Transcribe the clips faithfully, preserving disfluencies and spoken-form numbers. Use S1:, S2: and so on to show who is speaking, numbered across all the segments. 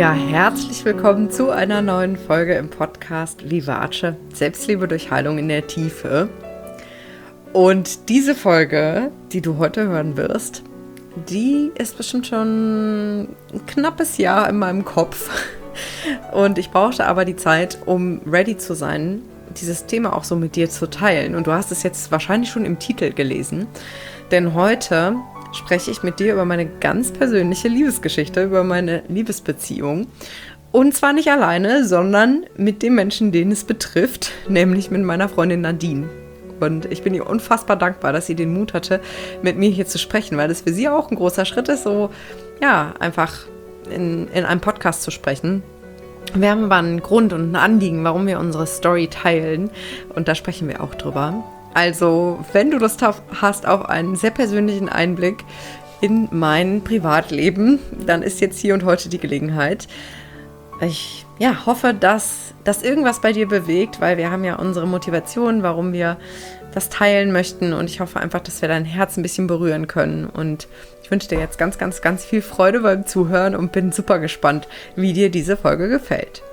S1: Ja, herzlich willkommen zu einer neuen Folge im Podcast Vivace, Selbstliebe durch Heilung in der Tiefe. Und diese Folge, die du heute hören wirst, die ist bestimmt schon ein knappes Jahr in meinem Kopf. Und ich brauchte aber die Zeit, um ready zu sein, dieses Thema auch so mit dir zu teilen. Und du hast es jetzt wahrscheinlich schon im Titel gelesen, denn heute spreche ich mit dir über meine ganz persönliche Liebesgeschichte, über meine Liebesbeziehung. Und zwar nicht alleine, sondern mit dem Menschen, den es betrifft, nämlich mit meiner Freundin Nadine. Und ich bin ihr unfassbar dankbar, dass sie den Mut hatte, mit mir hier zu sprechen, weil das für sie auch ein großer Schritt ist, so ja, einfach in, in einem Podcast zu sprechen. Wir haben aber einen Grund und ein Anliegen, warum wir unsere Story teilen. Und da sprechen wir auch drüber. Also, wenn du Lust hast auf einen sehr persönlichen Einblick in mein Privatleben, dann ist jetzt hier und heute die Gelegenheit. Ich ja, hoffe, dass das irgendwas bei dir bewegt, weil wir haben ja unsere Motivation, warum wir das teilen möchten. Und ich hoffe einfach, dass wir dein Herz ein bisschen berühren können. Und ich wünsche dir jetzt ganz, ganz, ganz viel Freude beim Zuhören und bin super gespannt, wie dir diese Folge gefällt.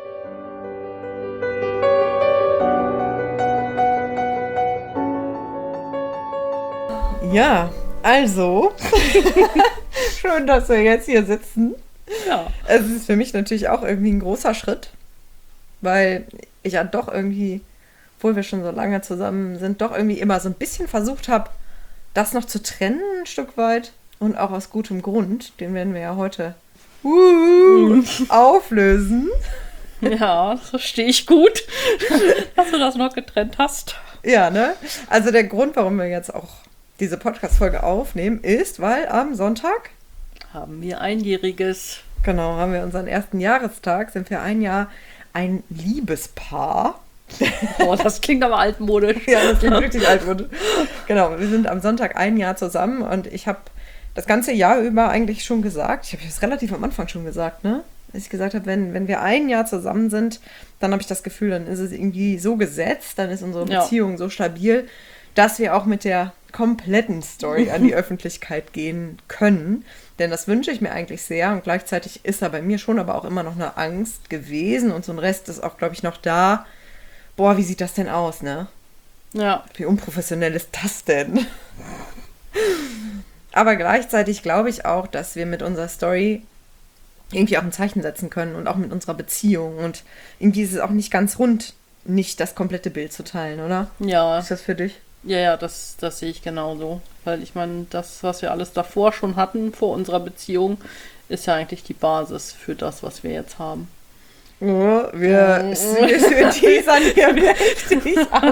S1: Ja, also, schön, dass wir jetzt hier sitzen. Ja. Es ist für mich natürlich auch irgendwie ein großer Schritt, weil ich ja doch irgendwie, obwohl wir schon so lange zusammen sind, doch irgendwie immer so ein bisschen versucht habe, das noch zu trennen ein Stück weit und auch aus gutem Grund, den werden wir ja heute uh, auflösen.
S2: Ja, das verstehe ich gut, dass du das noch getrennt hast.
S1: Ja, ne? Also der Grund, warum wir jetzt auch diese Podcast-Folge aufnehmen, ist, weil am Sonntag
S2: haben wir einjähriges.
S1: Genau, haben wir unseren ersten Jahrestag, sind wir ein Jahr ein Liebespaar.
S2: Oh, das klingt aber altmodisch.
S1: Ja, das klingt wirklich altmodisch. Genau, wir sind am Sonntag ein Jahr zusammen und ich habe das ganze Jahr über eigentlich schon gesagt, ich habe das relativ am Anfang schon gesagt, ne? Dass ich gesagt habe, wenn, wenn wir ein Jahr zusammen sind, dann habe ich das Gefühl, dann ist es irgendwie so gesetzt, dann ist unsere Beziehung ja so stabil, dass wir auch mit der kompletten Story an die Öffentlichkeit gehen können. Denn das wünsche ich mir eigentlich sehr. Und gleichzeitig ist da bei mir schon aber auch immer noch eine Angst gewesen. Und so ein Rest ist auch, glaube ich, noch da. Boah, wie sieht das denn aus, ne?
S2: Ja.
S1: Wie unprofessionell ist das denn? Aber gleichzeitig glaube ich auch, dass wir mit unserer Story irgendwie auch ein Zeichen setzen können. Und auch mit unserer Beziehung. Und irgendwie ist es auch nicht ganz rund, nicht das komplette Bild zu teilen, oder?
S2: Ja.
S1: Ist das für dich?
S2: Ja, ja, das, das sehe ich genauso. Weil ich meine, das, was wir alles davor schon hatten, vor unserer Beziehung, ist ja eigentlich die Basis für das, was wir jetzt haben.
S1: Oh, wir, wir teasern hier richtig an.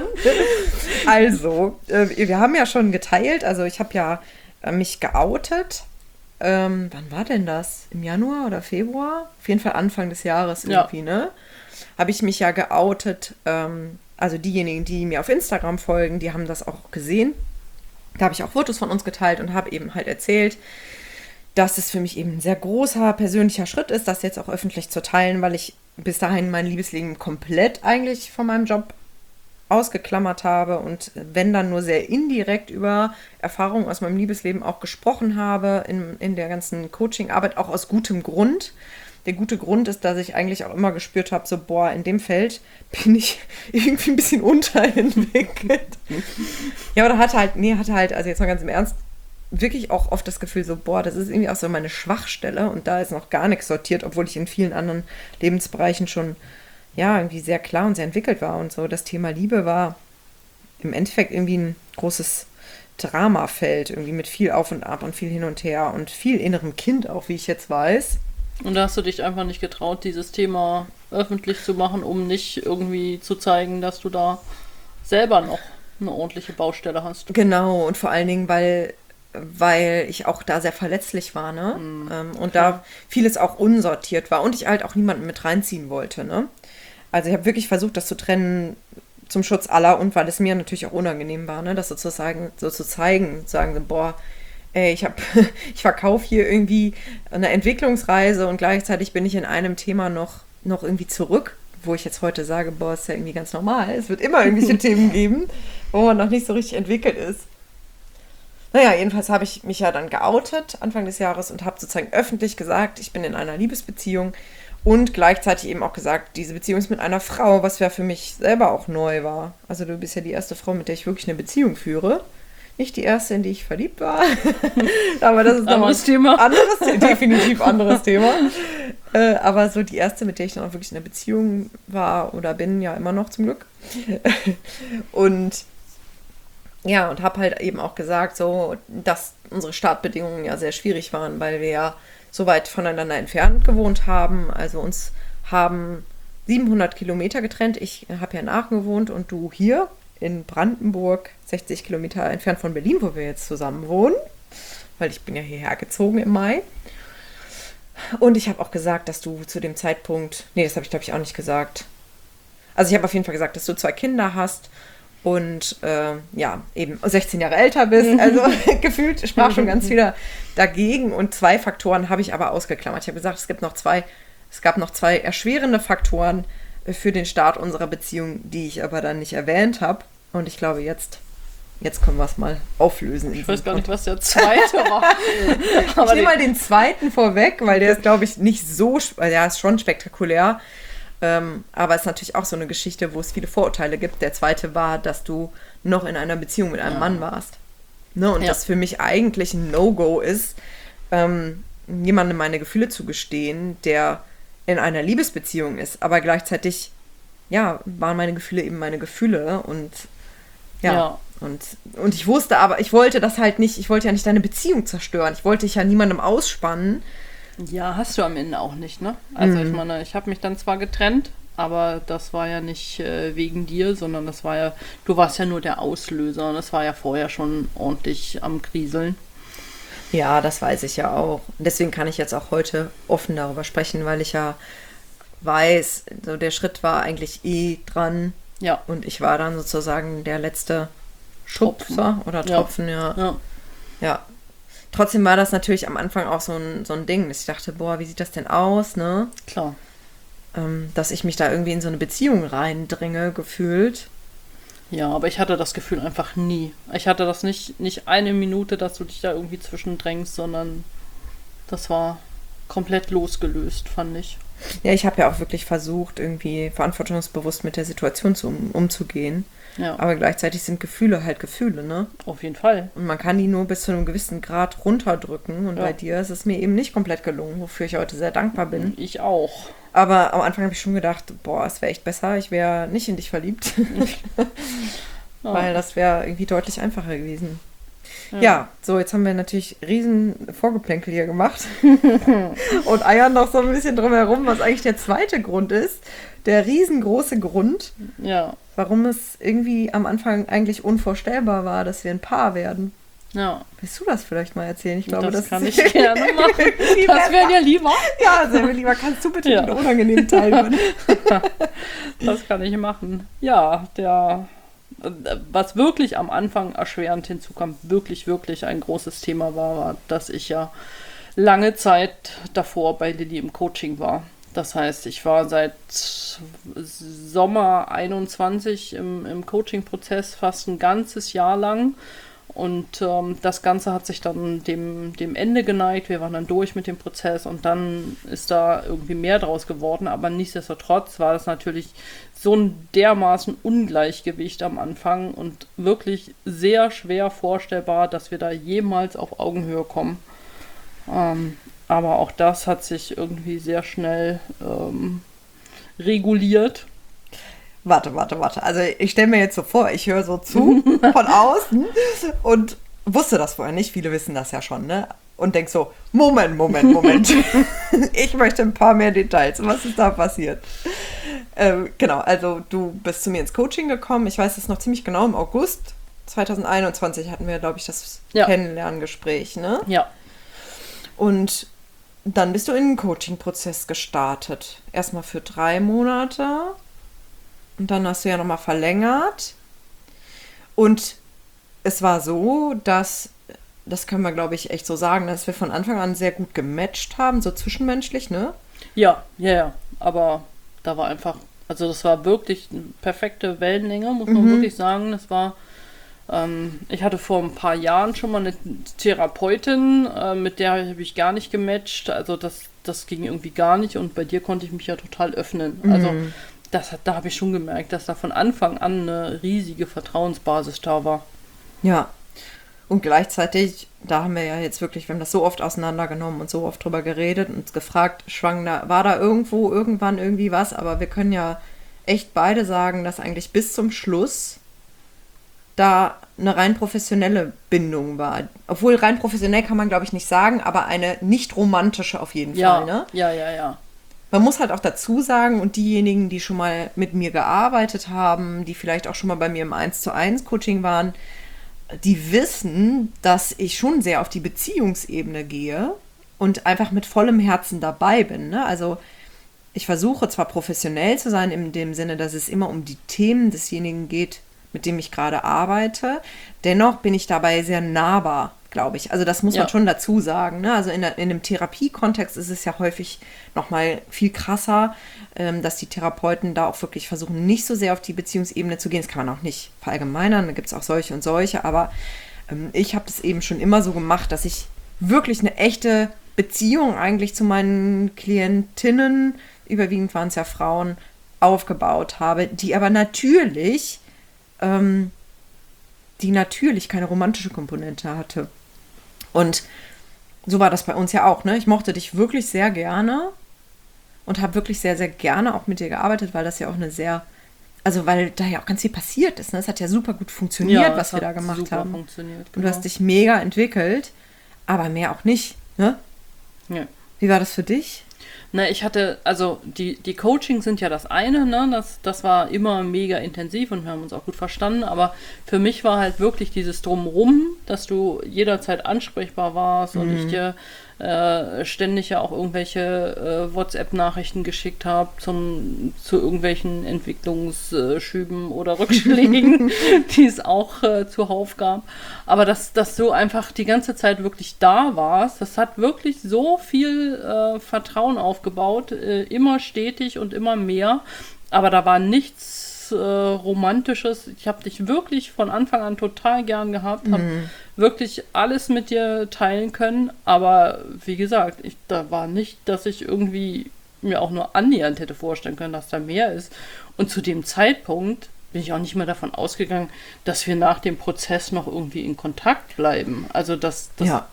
S1: Also, äh, wir haben ja schon geteilt, also ich habe ja äh, mich geoutet. Ähm, wann war denn das? Im Januar oder Februar? Auf jeden Fall Anfang des Jahres irgendwie, ja. Ne? Habe ich mich ja geoutet. Ähm, also diejenigen, die mir auf Instagram folgen, die haben das auch gesehen. Da habe ich auch Fotos von uns geteilt und habe eben halt erzählt, dass es für mich eben ein sehr großer persönlicher Schritt ist, das jetzt auch öffentlich zu teilen, weil ich bis dahin mein Liebesleben komplett eigentlich von meinem Job ausgeklammert habe und wenn dann nur sehr indirekt über Erfahrungen aus meinem Liebesleben auch gesprochen habe, in, in der ganzen Coaching-Arbeit, auch aus gutem Grund. Der gute Grund ist, dass ich eigentlich auch immer gespürt habe, so, boah, in dem Feld bin ich irgendwie ein bisschen unterentwickelt. Ja, oder hatte halt, nee, hatte halt, also jetzt mal ganz im Ernst, wirklich auch oft das Gefühl so, boah, das ist irgendwie auch so meine Schwachstelle und da ist noch gar nichts sortiert, obwohl ich in vielen anderen Lebensbereichen schon, ja, irgendwie sehr klar und sehr entwickelt war und so. Das Thema Liebe war im Endeffekt irgendwie ein großes Dramafeld, irgendwie mit viel Auf und Ab und viel hin und her und viel innerem Kind auch, wie ich jetzt weiß.
S2: Und da hast du dich einfach nicht getraut, dieses Thema öffentlich zu machen, um nicht irgendwie zu zeigen, dass du da selber noch eine ordentliche Baustelle hast.
S1: Genau, und vor allen Dingen, weil, weil ich auch da sehr verletzlich war, ne? Mm, ähm, und klar. Da vieles auch unsortiert war und ich halt auch niemanden mit reinziehen wollte, ne? Also ich habe wirklich versucht, das zu trennen zum Schutz aller und weil es mir natürlich auch unangenehm war, ne? Das sozusagen so zu zeigen, zu sagen, boah, ey, ich habe, ich verkaufe hier irgendwie eine Entwicklungsreise und gleichzeitig bin ich in einem Thema noch, noch irgendwie zurück, wo ich jetzt heute sage, boah, ist ja irgendwie ganz normal. Es wird immer irgendwelche Themen geben, wo man noch nicht so richtig entwickelt ist. Naja, jedenfalls habe ich mich ja dann geoutet Anfang des Jahres und habe sozusagen öffentlich gesagt, ich bin in einer Liebesbeziehung und gleichzeitig eben auch gesagt, diese Beziehung ist mit einer Frau, was ja für mich selber auch neu war. Also du bist ja die erste Frau, mit der ich wirklich eine Beziehung führe. Nicht die erste, in die ich verliebt war. Aber das ist noch
S2: anderes
S1: ein
S2: Thema.
S1: Anderes, definitiv anderes Thema. Äh, aber so die erste, mit der ich dann auch wirklich in einer Beziehung war oder bin, ja immer noch zum Glück. Und ja, und habe halt eben auch gesagt, so, dass unsere Startbedingungen ja sehr schwierig waren, weil wir ja so weit voneinander entfernt gewohnt haben. Also uns haben siebenhundert Kilometer getrennt. Ich habe ja in Aachen gewohnt und du hier in Brandenburg, sechzig Kilometer entfernt von Berlin, wo wir jetzt zusammen wohnen, weil ich bin ja hierher gezogen im Mai. Und ich habe auch gesagt, dass du zu dem Zeitpunkt, nee, das habe ich glaube ich auch nicht gesagt. Also ich habe auf jeden Fall gesagt, dass du zwei Kinder hast und äh, ja, eben sechzehn Jahre älter bist. Also gefühlt sprach schon ganz viel dagegen und zwei Faktoren habe ich aber ausgeklammert. Ich habe gesagt, es gibt noch zwei, es gab noch zwei erschwerende Faktoren für den Start unserer Beziehung, die ich aber dann nicht erwähnt habe. Und ich glaube, jetzt, jetzt können wir es mal auflösen.
S2: Ich weiß gar nicht, was der zweite war.
S1: Ich nehme mal den zweiten vorweg, weil der ist, glaube ich, nicht so, also ja, ist schon spektakulär. Ähm, aber es ist natürlich auch so eine Geschichte, wo es viele Vorurteile gibt. Der zweite war, dass du noch in einer Beziehung mit einem ja. Mann warst. Ne? Und ja. das für mich eigentlich ein No-Go ist, ähm, jemandem meine Gefühle zu gestehen, der in einer Liebesbeziehung ist, aber gleichzeitig, ja, waren meine Gefühle eben meine Gefühle und ja, ja. Und, und ich wusste aber, ich wollte das halt nicht, ich wollte ja nicht deine Beziehung zerstören, ich wollte dich ja niemandem ausspannen.
S2: Ja, hast du am Ende auch nicht, ne? Also mhm. ich meine, ich habe mich dann zwar getrennt, aber das war ja nicht äh, wegen dir, sondern das war ja, du warst ja nur der Auslöser und das war ja vorher schon ordentlich am Kriseln.
S1: Ja, das weiß ich ja auch. Deswegen kann ich jetzt auch heute offen darüber sprechen, weil ich ja weiß, so der Schritt war eigentlich eh dran.
S2: Ja.
S1: Und ich war dann sozusagen der letzte Schubser oder Tropfen, ja. Ja. ja. ja. Trotzdem war das natürlich am Anfang auch so ein, so ein Ding, dass ich dachte, boah, wie sieht das denn aus, ne?
S2: Klar.
S1: Ähm, dass ich mich da irgendwie in so eine Beziehung reindringe, gefühlt.
S2: Ja, aber ich hatte das Gefühl einfach nie. Ich hatte das nicht, nicht eine Minute, dass du dich da irgendwie zwischendrängst, sondern das war komplett losgelöst, fand ich.
S1: Ja, ich habe ja auch wirklich versucht, irgendwie verantwortungsbewusst mit der Situation zu, um, umzugehen.
S2: Ja.
S1: Aber gleichzeitig sind Gefühle halt Gefühle, ne?
S2: Auf jeden Fall.
S1: Und man kann die nur bis zu einem gewissen Grad runterdrücken. Und ja. bei dir ist es mir eben nicht komplett gelungen, wofür ich heute sehr dankbar bin.
S2: Ich auch.
S1: Aber am Anfang habe ich schon gedacht, boah, es wäre echt besser, ich wäre nicht in dich verliebt. ja. Weil das wäre irgendwie deutlich einfacher gewesen. Ja. ja, so, jetzt haben wir natürlich riesen Vorgeplänkel hier gemacht und eiern noch so ein bisschen drum herum, was eigentlich der zweite Grund ist. Der riesengroße Grund,
S2: ja.
S1: warum es irgendwie am Anfang eigentlich unvorstellbar war, dass wir ein Paar werden.
S2: Ja.
S1: Willst du das vielleicht mal erzählen? Ich glaube,
S2: das,
S1: das
S2: kann ich gerne machen. Das wäre dir lieber.
S1: Ja, sehr viel lieber. Kannst du bitte ja. den unangenehmen Teil machen?
S2: Das kann ich machen. Ja, der... Was wirklich am Anfang erschwerend hinzukam, wirklich, wirklich ein großes Thema war, war, dass ich ja lange Zeit davor bei Lilly im Coaching war. Das heißt, ich war seit Sommer einundzwanzig im, im Coaching-Prozess fast ein ganzes Jahr lang. Und ähm, das Ganze hat sich dann dem, dem Ende geneigt. Wir waren dann durch mit dem Prozess und dann ist da irgendwie mehr draus geworden. Aber nichtsdestotrotz war das natürlich so ein dermaßen Ungleichgewicht am Anfang und wirklich sehr schwer vorstellbar, dass wir da jemals auf Augenhöhe kommen. Ähm, aber auch das hat sich irgendwie sehr schnell ähm, reguliert.
S1: Warte, warte, warte. Also ich stelle mir jetzt so vor, ich höre so zu von außen und wusste das vorher nicht. Viele wissen das ja schon, ne? Und denk so, Moment, Moment, Moment. Ich möchte ein paar mehr Details. Was ist da passiert? Ähm, genau, also du bist zu mir ins Coaching gekommen. Ich weiß das noch ziemlich genau, im August zwanzig einundzwanzig hatten wir, glaube ich, das ja. Kennenlerngespräch, ne?
S2: Ja.
S1: Und dann bist du in den Coaching-Prozess gestartet. Erstmal für drei Monate. Und dann hast du ja nochmal verlängert. Und es war so, dass, das können wir, glaube ich, echt so sagen, dass wir von Anfang an sehr gut gematcht haben, so zwischenmenschlich, ne?
S2: Ja, ja, ja. Aber da war einfach, also das war wirklich eine perfekte Wellenlänge, muss man mhm. wirklich sagen. Das war Ähm, ich hatte vor ein paar Jahren schon mal eine Therapeutin, äh, mit der habe ich gar nicht gematcht. Also das, das ging irgendwie gar nicht. Und bei dir konnte ich mich ja total öffnen.
S1: Mhm.
S2: Also das, hat- da habe ich schon gemerkt, dass da von Anfang an eine riesige Vertrauensbasis da war.
S1: Ja. Und gleichzeitig, da haben wir ja jetzt wirklich, wir haben das so oft auseinandergenommen und so oft drüber geredet und uns gefragt, schwang da, war da irgendwo, irgendwann irgendwie was, aber wir können ja echt beide sagen, dass eigentlich bis zum Schluss da eine rein professionelle Bindung war. Obwohl rein professionell kann man, glaube ich, nicht sagen, aber eine nicht romantische auf jeden
S2: Ja,
S1: Fall, ne?
S2: ja, ja, ja.
S1: Man muss halt auch dazu sagen, und diejenigen, die schon mal mit mir gearbeitet haben, die vielleicht auch schon mal bei mir im eins zu eins Coaching waren, die wissen, dass ich schon sehr auf die Beziehungsebene gehe und einfach mit vollem Herzen dabei bin. Ne? Also ich versuche zwar professionell zu sein, in dem Sinne, dass es immer um die Themen desjenigen geht, mit dem ich gerade arbeite. Dennoch bin ich dabei sehr nahbar, glaube ich. Also das muss
S2: Ja.
S1: man schon dazu sagen. Ne? Also in, der, in einem Therapiekontext ist es ja häufig nochmal viel krasser, ähm, dass die Therapeuten da auch wirklich versuchen, nicht so sehr auf die Beziehungsebene zu gehen. Das kann man auch nicht verallgemeinern, da gibt es auch solche und solche. Aber ähm, ich habe das eben schon immer so gemacht, dass ich wirklich eine echte Beziehung eigentlich zu meinen Klientinnen, überwiegend waren es ja Frauen, aufgebaut habe, die aber natürlich ähm, die natürlich keine romantische Komponente hatte. Und so war das bei uns ja auch, ne? Ich mochte dich wirklich sehr gerne und habe wirklich sehr, sehr gerne auch mit dir gearbeitet, weil das ja auch eine sehr, also weil da ja auch ganz viel passiert ist, ne? Es hat ja super gut funktioniert,
S2: Ja,
S1: was
S2: es
S1: wir da
S2: hat
S1: gemacht
S2: super
S1: haben.
S2: funktioniert,
S1: Und du
S2: genau.
S1: hast dich mega entwickelt, aber mehr auch nicht, ne?
S2: Ja.
S1: Wie war das für dich?
S2: Na, ich hatte, also die, die Coachings sind ja das eine, ne? Das, das war immer mega intensiv und wir haben uns auch gut verstanden, aber für mich war halt wirklich dieses Drumrum, dass du jederzeit ansprechbar warst und ich dir äh, ständig ja auch irgendwelche äh, WhatsApp-Nachrichten geschickt habe zum zu irgendwelchen Entwicklungsschüben oder Rückschlägen, die es auch äh, zuhauf gab. Aber dass, dass du einfach die ganze Zeit wirklich da warst, das hat wirklich so viel äh, Vertrauen aufgebaut, äh, immer stetig und immer mehr. Aber da war nichts äh, Romantisches. Ich habe dich wirklich von Anfang an total gern gehabt, habe wirklich alles mit dir teilen können. Aber wie gesagt, ich, da war nicht, dass ich irgendwie mir auch nur annähernd hätte vorstellen können, dass da mehr ist. Und zu dem Zeitpunkt bin ich auch nicht mehr davon ausgegangen, dass wir nach dem Prozess noch irgendwie in Kontakt bleiben. Also das, das
S1: Ja.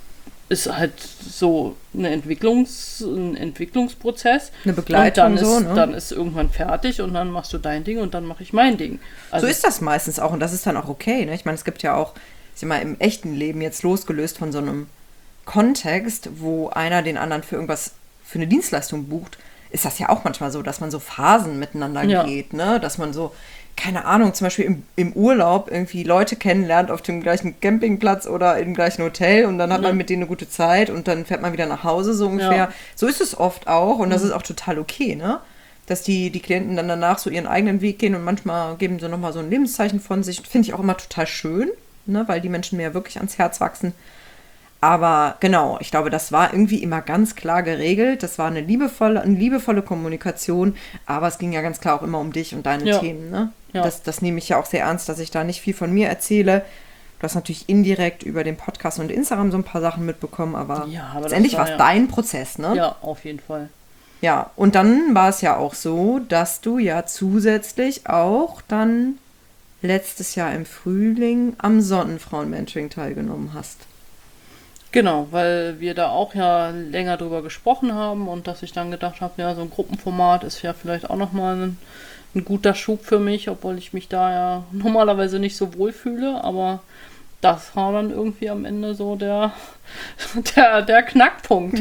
S2: ist halt so eine Entwicklungs, ein Entwicklungsprozess.
S1: Eine Begleitung
S2: und dann
S1: so,
S2: ist,
S1: ne?
S2: dann ist irgendwann fertig und dann machst du dein Ding und dann mache ich mein Ding. Also,
S1: So ist das meistens auch und das ist dann auch okay. Ne? Ich meine, es gibt ja auch, ich sag mal, im echten Leben jetzt losgelöst von so einem Kontext, wo einer den anderen für irgendwas, für eine Dienstleistung bucht, ist das ja auch manchmal so, dass man so Phasen miteinander
S2: Ja.
S1: geht, ne? Dass man so, keine Ahnung, zum Beispiel im, im Urlaub irgendwie Leute kennenlernt auf dem gleichen Campingplatz oder im gleichen Hotel und dann hat
S2: Ja.
S1: man mit denen eine gute Zeit und dann fährt man wieder nach Hause so ungefähr.
S2: Ja.
S1: So ist es oft auch und das ist auch total okay, ne? Dass die, die Klienten dann danach so ihren eigenen Weg gehen und manchmal geben sie nochmal so ein Lebenszeichen von sich. Finde ich auch immer total schön, ne? Weil die Menschen mir ja wirklich ans Herz wachsen. Aber genau, ich glaube, das war irgendwie immer ganz klar geregelt. Das war eine liebevolle, eine liebevolle Kommunikation, aber es ging ja ganz klar auch immer um dich und deine
S2: Ja.
S1: Themen. Ne?
S2: Ja.
S1: Das, das nehme ich ja auch sehr ernst, dass ich da nicht viel von mir erzähle. Du hast natürlich indirekt über den Podcast und Instagram so ein paar Sachen mitbekommen, aber,
S2: Ja, aber das
S1: letztendlich
S2: war
S1: war es
S2: ja-
S1: dein Prozess, ne?
S2: ja, auf jeden Fall.
S1: Ja, und dann war es ja auch so, dass du ja zusätzlich auch dann letztes Jahr im Frühling am Sonnenfrauen-Mentoring teilgenommen hast.
S2: Genau, weil wir da auch ja länger drüber gesprochen haben und dass ich dann gedacht habe, ja, so ein Gruppenformat ist ja vielleicht auch nochmal ein, ein guter Schub für mich, obwohl ich mich da ja normalerweise nicht so wohl fühle, aber das war dann irgendwie am Ende so der, der, der Knackpunkt.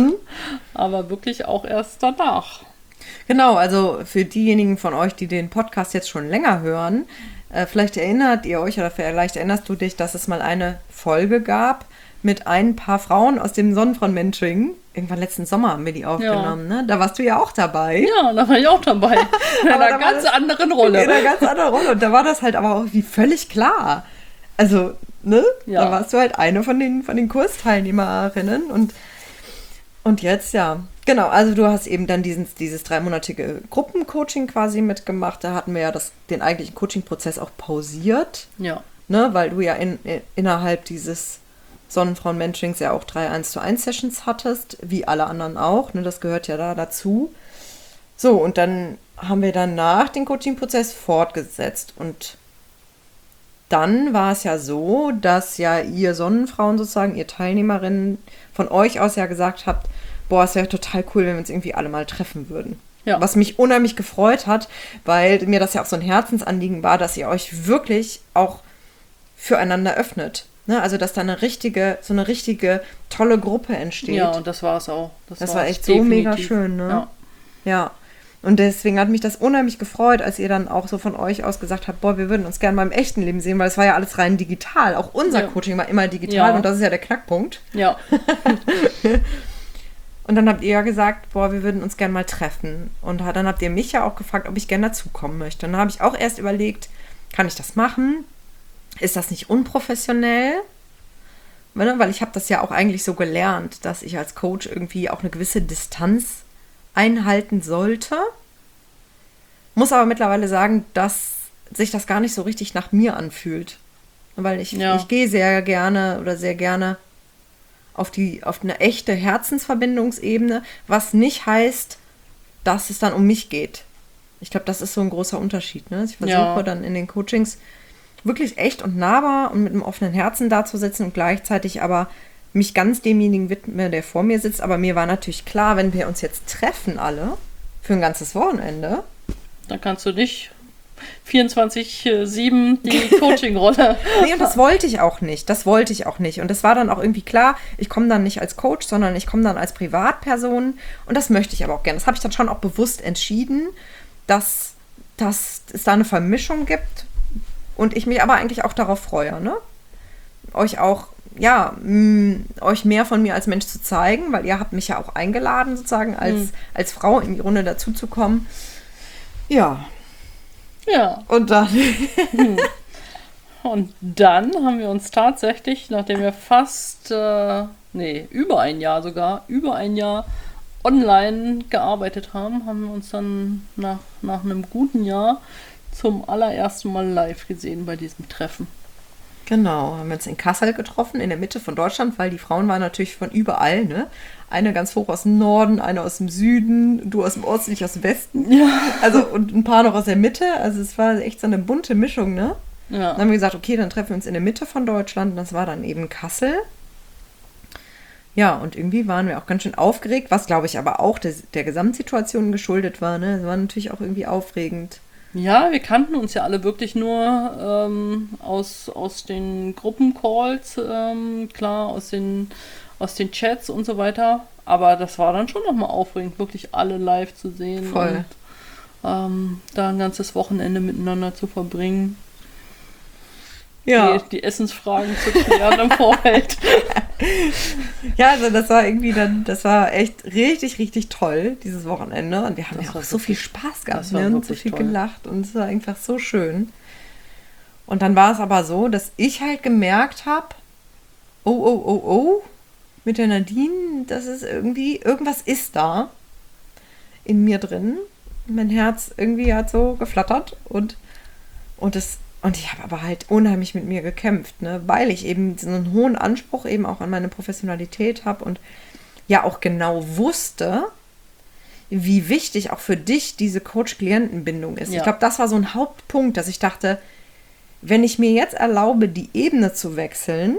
S2: Aber wirklich auch erst danach.
S1: Genau, also für diejenigen von euch, die den Podcast jetzt schon länger hören, äh, vielleicht erinnert ihr euch oder vielleicht erinnerst du dich, dass es mal eine Folge gab mit ein paar Frauen aus dem Sonnenfrauen-Mentoring. Irgendwann letzten Sommer haben wir die aufgenommen, ne? Da warst du ja auch dabei.
S2: Ja, da war ich auch dabei. In
S1: Aber da
S2: einer
S1: war
S2: ganz
S1: das-
S2: anderen Rolle.
S1: In einer ganz anderen Rolle. Und da war das halt aber auch wie völlig klar. Also, ne?
S2: Ja.
S1: Da warst du halt eine von den, von den Kursteilnehmerinnen. Und, und jetzt, ja. Genau, also du hast eben dann diesen, dieses dreimonatige Gruppencoaching quasi mitgemacht. Da hatten wir ja das, den eigentlichen Coaching-Prozess auch pausiert.
S2: Ja.
S1: ne, weil du ja in, in, innerhalb dieses Sonnenfrauen-Mentorings ja auch drei eins zu eins Sessions hattest, wie alle anderen auch, ne, das gehört ja da dazu. So, und dann haben wir danach den Coaching-Prozess fortgesetzt und dann war es ja so, dass ja ihr Sonnenfrauen sozusagen, ihr Teilnehmerinnen von euch aus ja gesagt habt, boah, es wäre total cool, wenn wir uns irgendwie alle mal treffen würden. Ja. Was mich unheimlich gefreut hat, weil mir das ja auch so ein Herzensanliegen war, dass ihr euch wirklich auch füreinander öffnet. Ne? Also, dass da eine richtige, so eine richtige tolle Gruppe entsteht.
S2: Ja, und das war es auch.
S1: Das, das war echt definitiv so mega schön, ne? Ja. Ja. Und deswegen hat mich das unheimlich gefreut, als ihr dann auch so von euch aus gesagt habt, boah, wir würden uns gerne mal im echten Leben sehen, weil es war ja alles rein digital. Auch unser ja. Coaching war immer digital ja. und das ist ja der Knackpunkt.
S2: Ja.
S1: Und dann habt ihr ja gesagt, boah, wir würden uns gerne mal treffen. Und dann habt ihr mich ja auch gefragt, ob ich gerne dazukommen möchte. Und dann habe ich auch erst überlegt, kann ich das machen? Ist das nicht unprofessionell? Weil ich habe das ja auch eigentlich so gelernt, dass ich als Coach irgendwie auch eine gewisse Distanz einhalten sollte. Muss aber mittlerweile sagen, dass sich das gar nicht so richtig nach mir anfühlt. Weil ich, ja. ich gehe sehr gerne oder sehr gerne auf die auf eine echte Herzensverbindungsebene, was nicht heißt, dass es dann um mich geht. Ich glaube, das ist so ein großer Unterschied. Ne? Ich versuche ja. dann in den Coachings wirklich echt und nahbar und mit einem offenen Herzen dazusitzen und gleichzeitig aber mich ganz demjenigen widme, der vor mir sitzt. Aber mir war natürlich klar, wenn wir uns jetzt treffen alle für ein ganzes Wochenende,
S2: dann kannst du nicht vierundzwanzig sieben die Coaching-Rolle.
S1: Nee, und das wollte ich auch nicht. Das wollte ich auch nicht. Und das war dann auch irgendwie klar, ich komme dann nicht als Coach, sondern ich komme dann als Privatperson. Und das möchte ich aber auch gerne. Das habe ich dann schon auch bewusst entschieden, dass, dass es da eine Vermischung gibt und ich mich aber eigentlich auch darauf freue, ne? Euch auch, ja, mh, euch mehr von mir als Mensch zu zeigen, weil ihr habt mich ja auch eingeladen, sozusagen, als, mhm. als Frau in die Runde dazuzukommen. Ja.
S2: Ja.
S1: Und dann.
S2: Und dann haben wir uns tatsächlich, nachdem wir fast, äh, nee, über ein Jahr sogar, über ein Jahr online gearbeitet haben, haben wir uns dann nach, nach einem guten Jahr zum allerersten Mal live gesehen bei diesem Treffen.
S1: Genau, haben wir uns in Kassel getroffen, in der Mitte von Deutschland, weil die Frauen waren natürlich von überall, ne? Eine ganz hoch aus dem Norden, eine aus dem Süden, du aus dem Osten, ich aus dem Westen. Ja. Also, und ein paar noch aus der Mitte. Also es war echt so eine bunte Mischung, ne? Ja. Dann haben wir gesagt, okay, dann treffen wir uns in der Mitte von Deutschland. Das war dann eben Kassel. Ja, und irgendwie waren wir auch ganz schön aufgeregt, was, glaube ich, aber auch des, der Gesamtsituation geschuldet war, ne? Es war natürlich auch irgendwie aufregend.
S2: Ja, wir kannten uns ja alle wirklich nur ähm, aus, aus den Gruppencalls, ähm, klar, aus den, aus den Chats und so weiter. Aber das war dann schon nochmal aufregend, wirklich alle live zu sehen.
S1: Voll.
S2: Und ähm, da ein ganzes Wochenende miteinander zu verbringen.
S1: Ja.
S2: Die, die Essensfragen zu klären im Vorfeld.
S1: Ja, also das war irgendwie dann, das war echt richtig, richtig toll, dieses Wochenende. Und wir haben das ja auch so viel Spaß gehabt, ne? Und so viel toll. Gelacht und es war einfach so schön. Und dann war es aber so, dass ich halt gemerkt habe, oh, oh, oh, oh, mit der Nadine, das ist irgendwie, irgendwas ist da in mir drin. Mein Herz irgendwie hat so geflattert und, und das Und ich habe aber halt unheimlich mit mir gekämpft, ne? Weil ich eben so einen hohen Anspruch eben auch an meine Professionalität habe und ja auch genau wusste, wie wichtig auch für dich diese Coach-Klienten-Bindung ist. Ja. Ich glaube, das war so ein Hauptpunkt, dass ich dachte, wenn ich mir jetzt erlaube, die Ebene zu wechseln,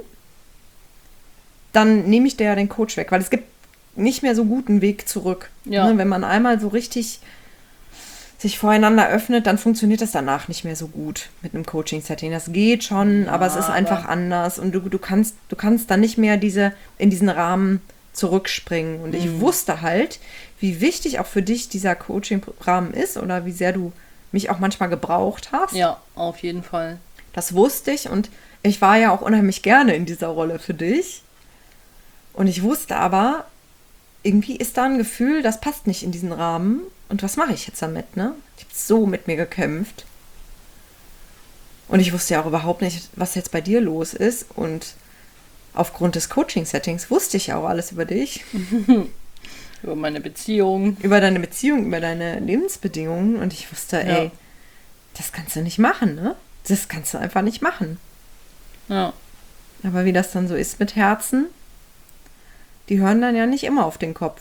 S1: dann nehme ich dir ja den Coach weg, weil es gibt nicht mehr so guten Weg zurück. Ja. Ne? Wenn man einmal so richtig sich voreinander öffnet, dann funktioniert das danach nicht mehr so gut mit einem Coaching-Setting. Das geht schon, ja, aber es ist einfach anders und du, du kannst, du kannst dann nicht mehr diese, in diesen Rahmen zurückspringen. Und mhm. ich wusste halt, wie wichtig auch für dich dieser Coaching-Rahmen ist oder wie sehr du mich auch manchmal gebraucht hast.
S2: Ja, auf jeden Fall.
S1: Das wusste ich und ich war ja auch unheimlich gerne in dieser Rolle für dich. Und ich wusste aber, irgendwie ist da ein Gefühl, das passt nicht in diesen Rahmen. Und was mache ich jetzt damit, ne? Ich habe so mit mir gekämpft. Und ich wusste ja auch überhaupt nicht, was jetzt bei dir los ist. Und aufgrund des Coaching-Settings wusste ich ja auch alles über dich.
S2: Über meine Beziehung.
S1: Über deine Beziehung, über deine Lebensbedingungen. Und ich wusste, ja. ey, das kannst du nicht machen, ne? Das kannst du einfach nicht machen.
S2: Ja.
S1: Aber wie das dann so ist mit Herzen, die hören dann ja nicht immer auf den Kopf.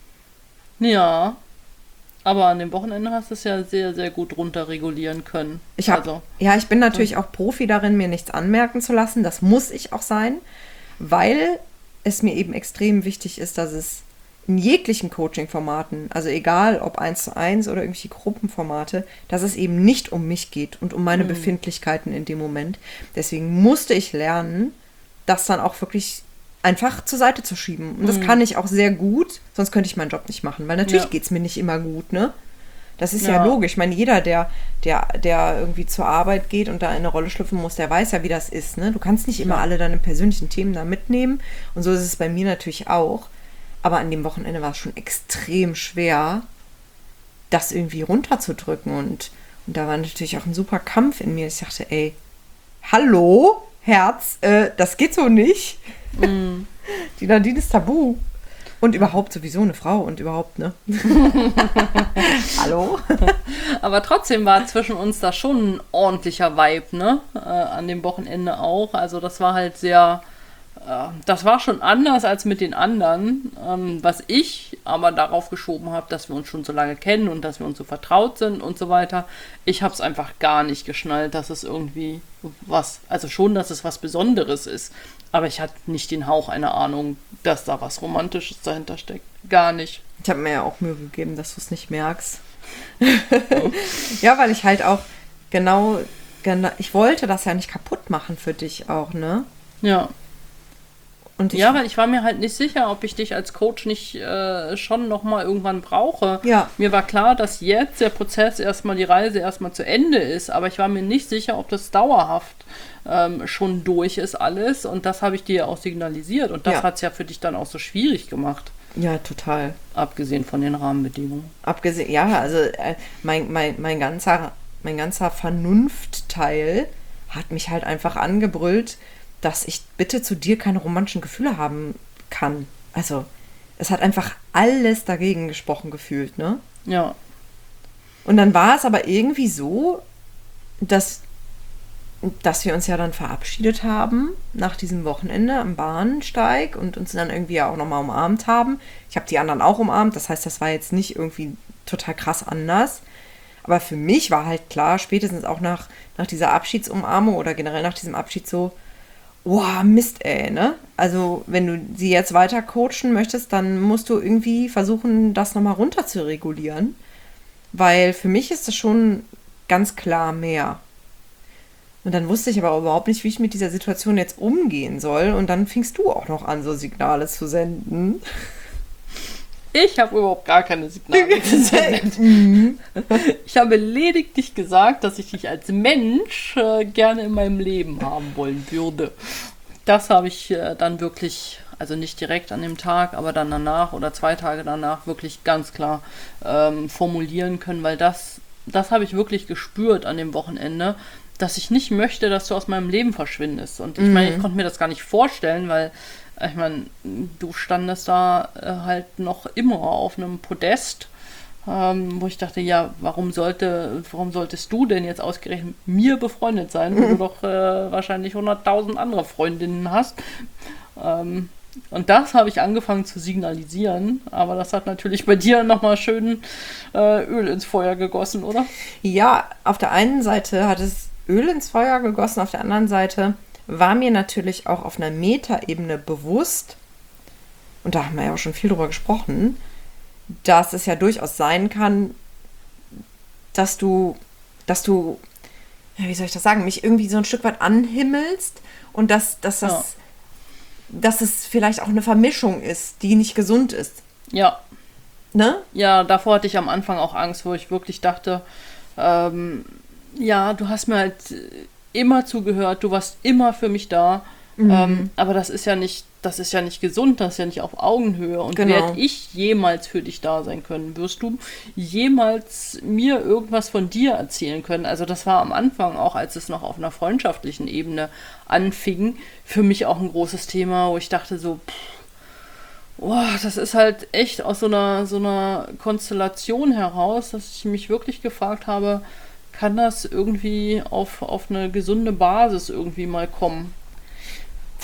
S2: Ja. Aber an dem Wochenende hast du es ja sehr, sehr gut runterregulieren können.
S1: Ich hab,
S2: also,
S1: ja, ich bin natürlich auch Profi darin, mir nichts anmerken zu lassen. Das muss ich auch sein, weil es mir eben extrem wichtig ist, dass es in jeglichen Coaching-Formaten, also egal ob eins zu eins oder irgendwelche Gruppenformate, dass es eben nicht um mich geht und um meine mhm. Befindlichkeiten in dem Moment. Deswegen musste ich lernen, das dann auch wirklich einfach zur Seite zu schieben. Und das mhm. kann ich auch sehr gut, sonst könnte ich meinen Job nicht machen, weil natürlich ja. geht es mir nicht immer gut, ne? Das ist ja, ja logisch. Ich meine, jeder, der, der, der irgendwie zur Arbeit geht und da in eine Rolle schlüpfen muss, der weiß ja, wie das ist, ne? Du kannst nicht immer ja. alle deine persönlichen Themen da mitnehmen. Und so ist es bei mir natürlich auch. Aber an dem Wochenende war es schon extrem schwer, das irgendwie runterzudrücken. Und, und da war natürlich auch ein super Kampf in mir. Ich dachte, ey, hallo, Herz, äh, das geht so nicht. Mm. Die Nadine ist tabu. Und überhaupt sowieso eine Frau und überhaupt, ne? Hallo?
S2: Aber trotzdem war zwischen uns da schon ein ordentlicher Vibe, ne? Äh, an dem Wochenende auch. Also das war halt sehr... Das war schon anders als mit den anderen, ähm, was ich aber darauf geschoben habe, dass wir uns schon so lange kennen und dass wir uns so vertraut sind und so weiter. Ich habe es einfach gar nicht geschnallt, dass es irgendwie was, also schon, dass es was Besonderes ist, aber ich hatte nicht den Hauch einer Ahnung, dass da was Romantisches dahinter steckt. Gar nicht.
S1: Ich habe mir ja auch Mühe gegeben, dass du es nicht merkst. Ja, weil ich halt auch genau, genau, ich wollte das ja nicht kaputt machen für dich auch, ne?
S2: Ja.
S1: Und ich,
S2: ja, weil ich war mir halt nicht sicher, ob ich dich als Coach nicht äh, schon nochmal irgendwann brauche.
S1: Ja.
S2: Mir war klar, dass jetzt der Prozess erstmal, die Reise erstmal zu Ende ist, aber ich war mir nicht sicher, ob das dauerhaft ähm, schon durch ist alles, und das habe ich dir ja auch signalisiert, und das
S1: ja.
S2: hat es ja für dich dann auch so schwierig gemacht.
S1: Ja, total.
S2: Abgesehen von den Rahmenbedingungen.
S1: Abgesehen, ja, also äh, mein, mein, mein ganzer, mein ganzer Vernunftteil hat mich halt einfach angebrüllt, dass ich bitte zu dir keine romantischen Gefühle haben kann. Also, es hat einfach alles dagegen gesprochen gefühlt, ne?
S2: Ja.
S1: Und dann war es aber irgendwie so, dass, dass wir uns ja dann verabschiedet haben nach diesem Wochenende am Bahnsteig und uns dann irgendwie auch nochmal umarmt haben. Ich habe die anderen auch umarmt, das heißt, das war jetzt nicht irgendwie total krass anders. Aber für mich war halt klar, spätestens auch nach, nach dieser Abschiedsumarmung oder generell nach diesem Abschied so, boah, Mist, ey, ne? Also, wenn du sie jetzt weiter coachen möchtest, dann musst du irgendwie versuchen, das nochmal runter zu regulieren. Weil für mich ist das schon ganz klar mehr. Und dann wusste ich aber überhaupt nicht, wie ich mit dieser Situation jetzt umgehen soll. Und dann fingst du auch noch an, so Signale zu senden.
S2: Ich habe überhaupt gar keine Signale gesendet. Ich habe lediglich gesagt, dass ich dich als Mensch äh, gerne in meinem Leben haben wollen würde. Das habe ich äh, dann wirklich, also nicht direkt an dem Tag, aber dann danach oder zwei Tage danach wirklich ganz klar ähm, formulieren können, weil das, das habe ich wirklich gespürt an dem Wochenende, dass ich nicht möchte, dass du aus meinem Leben verschwindest. Und ich meine, ich konnte mir das gar nicht vorstellen, weil ich meine, du standest da äh, halt noch immer auf einem Podest, ähm, wo ich dachte, ja, warum sollte, warum solltest du denn jetzt ausgerechnet mit mir befreundet sein, wo du doch äh, wahrscheinlich hunderttausend andere Freundinnen hast. Ähm, und das habe ich angefangen zu signalisieren, aber das hat natürlich bei dir nochmal schön äh, Öl ins Feuer gegossen, oder?
S1: Ja, auf der einen Seite hat es Öl ins Feuer gegossen, auf der anderen Seite war mir natürlich auch auf einer Metaebene bewusst, und da haben wir ja auch schon viel drüber gesprochen, dass es ja durchaus sein kann, dass du, dass du, ja, wie soll ich das sagen, mich irgendwie so ein Stück weit anhimmelst und dass, dass, das, ja. dass es vielleicht auch eine Vermischung ist, die nicht gesund ist.
S2: Ja.
S1: Ne?
S2: Ja, davor hatte ich am Anfang auch Angst, wo ich wirklich dachte, ähm, ja, du hast mir halt immer zugehört, du warst immer für mich da, mhm. ähm, aber das ist ja nicht, das ist ja nicht gesund, das ist ja nicht auf Augenhöhe, und
S1: genau.
S2: Werde ich jemals für dich da sein können? Wirst du jemals mir irgendwas von dir erzählen können? Also das war am Anfang auch, als es noch auf einer freundschaftlichen Ebene anfing, für mich auch ein großes Thema, wo ich dachte so, pff, oh, das ist halt echt aus so einer, so einer Konstellation heraus, dass ich mich wirklich gefragt habe, kann das irgendwie auf, auf eine gesunde Basis irgendwie mal kommen?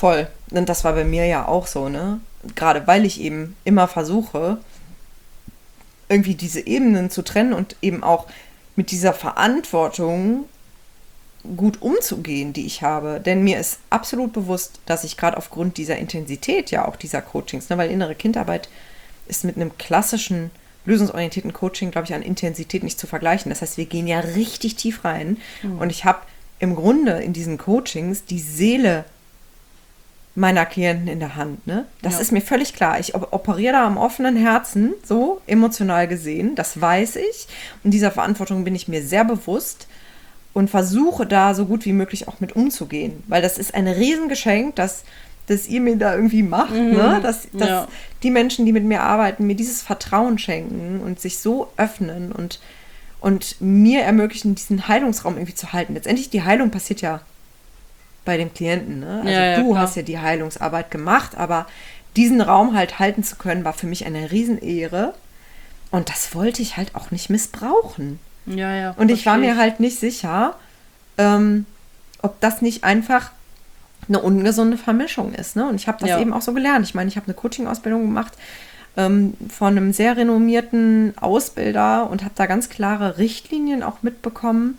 S1: Voll. Und das war bei mir ja auch so, ne? Gerade weil ich eben immer versuche, irgendwie diese Ebenen zu trennen und eben auch mit dieser Verantwortung gut umzugehen, die ich habe. Denn mir ist absolut bewusst, dass ich gerade aufgrund dieser Intensität ja auch dieser Coachings, ne, weil innere Kindarbeit ist mit einem klassischen, lösungsorientierten Coaching, glaube ich, an Intensität nicht zu vergleichen. Das heißt, wir gehen ja richtig tief rein. Mhm. Und ich habe im Grunde in diesen Coachings die Seele meiner Klienten in der Hand. Ne? Das ja. ist mir völlig klar. Ich operiere da am offenen Herzen, so emotional gesehen. Das weiß ich. Und dieser Verantwortung bin ich mir sehr bewusst. Und versuche da so gut wie möglich auch mit umzugehen. Weil das ist ein Riesengeschenk, dass, dass ihr mir da irgendwie macht. Mhm. Ne? Dass, dass ja. die Menschen, die mit mir arbeiten, mir dieses Vertrauen schenken und sich so öffnen und, und mir ermöglichen, diesen Heilungsraum irgendwie zu halten. Letztendlich, die Heilung passiert ja bei dem Klienten. Ne? Also ja, ja, du klar. hast ja die Heilungsarbeit gemacht, aber diesen Raum halt halten zu können, war für mich eine Riesenehre. Und das wollte ich halt auch nicht missbrauchen.
S2: Ja, ja.
S1: Und ich war mir halt nicht sicher, ähm, ob das nicht einfach eine ungesunde Vermischung ist. Ne? Und ich habe das ja. eben auch so gelernt. Ich meine, ich habe eine Coaching-Ausbildung gemacht ähm, von einem sehr renommierten Ausbilder und habe da ganz klare Richtlinien auch mitbekommen,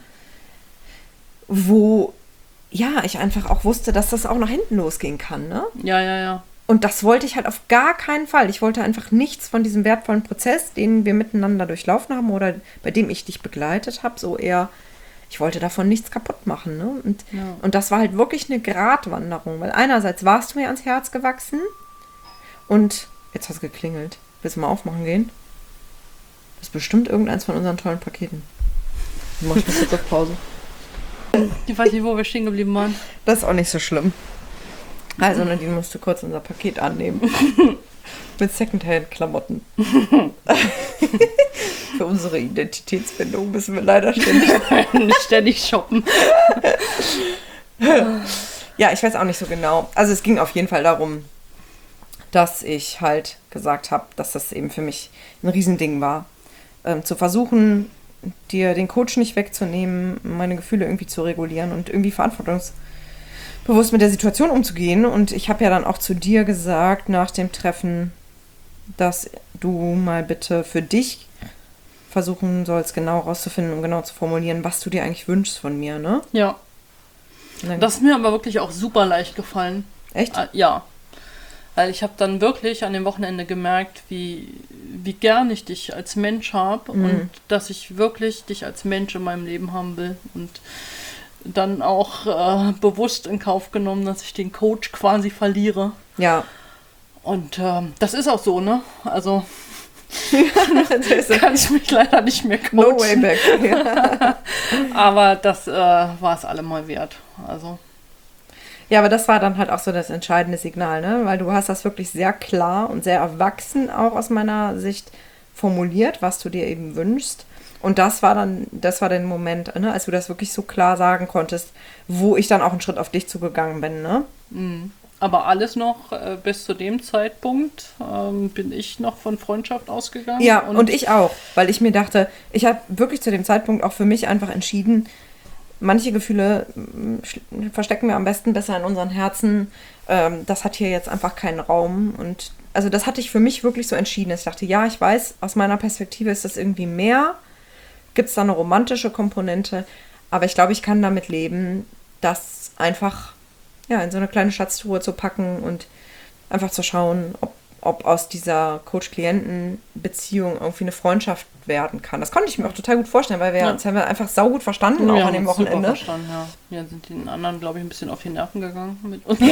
S1: wo ja ich einfach auch wusste, dass das auch nach hinten losgehen kann. Ne?
S2: Ja, ja, ja.
S1: Und das wollte ich halt auf gar keinen Fall. Ich wollte einfach nichts von diesem wertvollen Prozess, den wir miteinander durchlaufen haben oder bei dem ich dich begleitet habe, so eher, ich wollte davon nichts kaputt machen. Ne? Und, ja. und das war halt wirklich eine Gratwanderung, weil einerseits warst du mir ans Herz gewachsen und jetzt hat es geklingelt. Willst du mal aufmachen gehen? Das ist bestimmt irgendeins von unseren tollen Paketen. Dann mach ich mal kurz auf Pause.
S2: Ich weiß nicht, wo wir stehen geblieben waren.
S1: Das ist auch nicht so schlimm. Also Nadine musste kurz unser Paket annehmen. Mit Secondhand-Klamotten. Für unsere Identitätsfindung müssen wir leider ständig,
S2: ständig shoppen.
S1: Ja, ich weiß auch nicht so genau. Also es ging auf jeden Fall darum, dass ich halt gesagt habe, dass das eben für mich ein Riesending war. Ähm, zu versuchen, dir den Coach nicht wegzunehmen, meine Gefühle irgendwie zu regulieren und irgendwie verantwortungs bewusst mit der Situation umzugehen. Und ich habe ja dann auch zu dir gesagt nach dem Treffen, dass du mal bitte für dich versuchen sollst, genau rauszufinden und genau zu formulieren, was du dir eigentlich wünschst von mir, ne?
S2: Ja. Das ist mir aber wirklich auch super leicht gefallen.
S1: Echt?
S2: Äh, ja. Weil ich habe dann wirklich an dem Wochenende gemerkt, wie, wie gern ich dich als Mensch habe mhm. und dass ich wirklich dich als Mensch in meinem Leben haben will. Und dann auch äh, bewusst in Kauf genommen, dass ich den Coach quasi verliere.
S1: Ja.
S2: Und ähm, das ist auch so, ne? Also kann ich mich leider nicht mehr coachen.
S1: No way back. Ja.
S2: Aber das äh, war es allemal wert. Also.
S1: Ja, aber das war dann halt auch so das entscheidende Signal, ne? Weil du hast das wirklich sehr klar und sehr erwachsen auch aus meiner Sicht formuliert, was du dir eben wünschst. Und das war dann, das war der Moment, ne, als du das wirklich so klar sagen konntest, wo ich dann auch einen Schritt auf dich zugegangen bin, ne?
S2: Mhm. Aber alles noch, äh, bis zu dem Zeitpunkt ähm, bin ich noch von Freundschaft ausgegangen.
S1: Ja, und, und ich auch, weil ich mir dachte, ich habe wirklich zu dem Zeitpunkt auch für mich einfach entschieden, manche Gefühle verstecken wir am besten besser in unseren Herzen. Ähm, das hat hier jetzt einfach keinen Raum. Und also das hatte ich für mich wirklich so entschieden. Ich dachte, ja, ich weiß, aus meiner Perspektive ist das irgendwie mehr. Gibt es da eine romantische Komponente, aber ich glaube, ich kann damit leben, das einfach ja, in so eine kleine Schatztruhe zu packen und einfach zu schauen, ob, ob aus dieser Coach-Klienten-Beziehung irgendwie eine Freundschaft werden kann. Das konnte ich mir auch total gut vorstellen, weil wir ja. uns haben wir einfach saugut verstanden,
S2: ja,
S1: auch an dem Wochenende.
S2: Super verstanden, ja. Wir sind den anderen, glaube ich, ein bisschen auf die Nerven gegangen mit uns.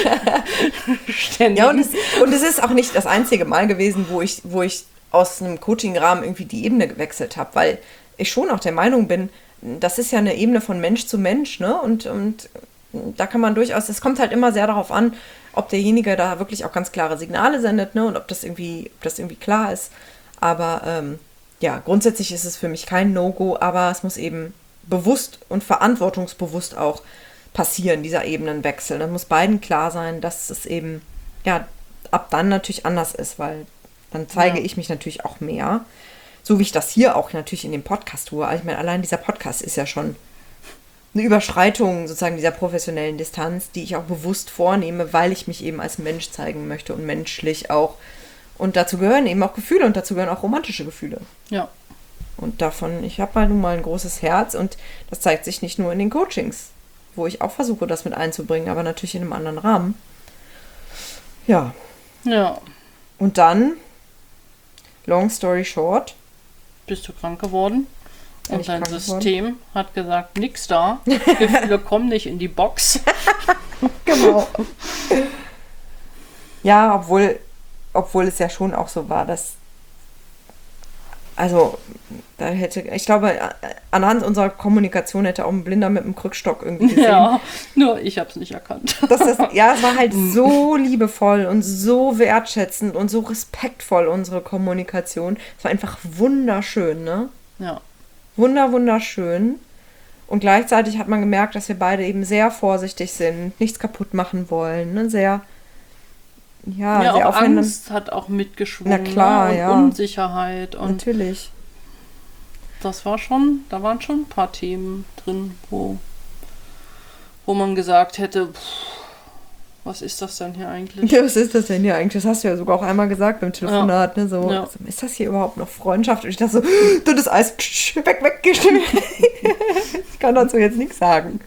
S1: Ja, und es, und es ist auch nicht das einzige Mal gewesen, wo ich, wo ich aus einem Coaching-Rahmen irgendwie die Ebene gewechselt habe, weil ich schon auch der Meinung bin, das ist ja eine Ebene von Mensch zu Mensch, ne? Und, und da kann man durchaus, es kommt halt immer sehr darauf an, ob derjenige da wirklich auch ganz klare Signale sendet, ne? Und ob das irgendwie, ob das irgendwie klar ist. Aber ähm, ja, grundsätzlich ist es für mich kein No-Go, aber es muss eben bewusst und verantwortungsbewusst auch passieren, dieser Ebenenwechsel. Dann muss beiden klar sein, dass es eben, ja, ab dann natürlich anders ist, weil dann zeige ja. ich mich natürlich auch mehr. So wie ich das hier auch natürlich in dem Podcast tue. Also ich meine, allein dieser Podcast ist ja schon eine Überschreitung sozusagen dieser professionellen Distanz, die ich auch bewusst vornehme, weil ich mich eben als Mensch zeigen möchte und menschlich auch. Und dazu gehören eben auch Gefühle und dazu gehören auch romantische Gefühle.
S2: Ja.
S1: Und davon, ich habe halt nun mal ein großes Herz und das zeigt sich nicht nur in den Coachings, wo ich auch versuche, das mit einzubringen, aber natürlich in einem anderen Rahmen. Ja.
S2: Ja.
S1: Und dann, long story short.
S2: Bist du krank geworden?
S1: Bin
S2: Und dein
S1: krank
S2: System
S1: geworden?
S2: hat gesagt, nix da. Gefühle kommen nicht in die Box.
S1: Genau. Ja, obwohl, obwohl es ja schon auch so war, dass, also, da hätte, ich glaube, anhand unserer Kommunikation hätte auch ein Blinder mit einem Krückstock irgendwie gesehen.
S2: Ja, nur ich habe es nicht erkannt.
S1: Dass das, ja, es war halt so liebevoll und so wertschätzend und so respektvoll, unsere Kommunikation. Es war einfach wunderschön, ne?
S2: Ja.
S1: Wunder, wunderschön. Und gleichzeitig hat man gemerkt, dass wir beide eben sehr vorsichtig sind, nichts kaputt machen wollen, ne? Sehr, ja,
S2: ja,
S1: sehr
S2: auch
S1: aufeinander.
S2: Angst hat auch mitgeschwungen.
S1: Na klar,
S2: ne? Und
S1: ja.
S2: Unsicherheit. Und
S1: Natürlich.
S2: das war schon, da waren schon ein paar Themen drin, wo, wo man gesagt hätte, pff, was ist das denn hier eigentlich?
S1: Ja, was ist das denn hier eigentlich? Das hast du ja sogar auch einmal gesagt beim Telefonat, ne? So,
S2: Ja.
S1: also, ist das hier überhaupt noch Freundschaft? Und ich dachte so, du, das Eis, psch, weg, weg, geh schnell. Ich kann dazu jetzt nichts sagen.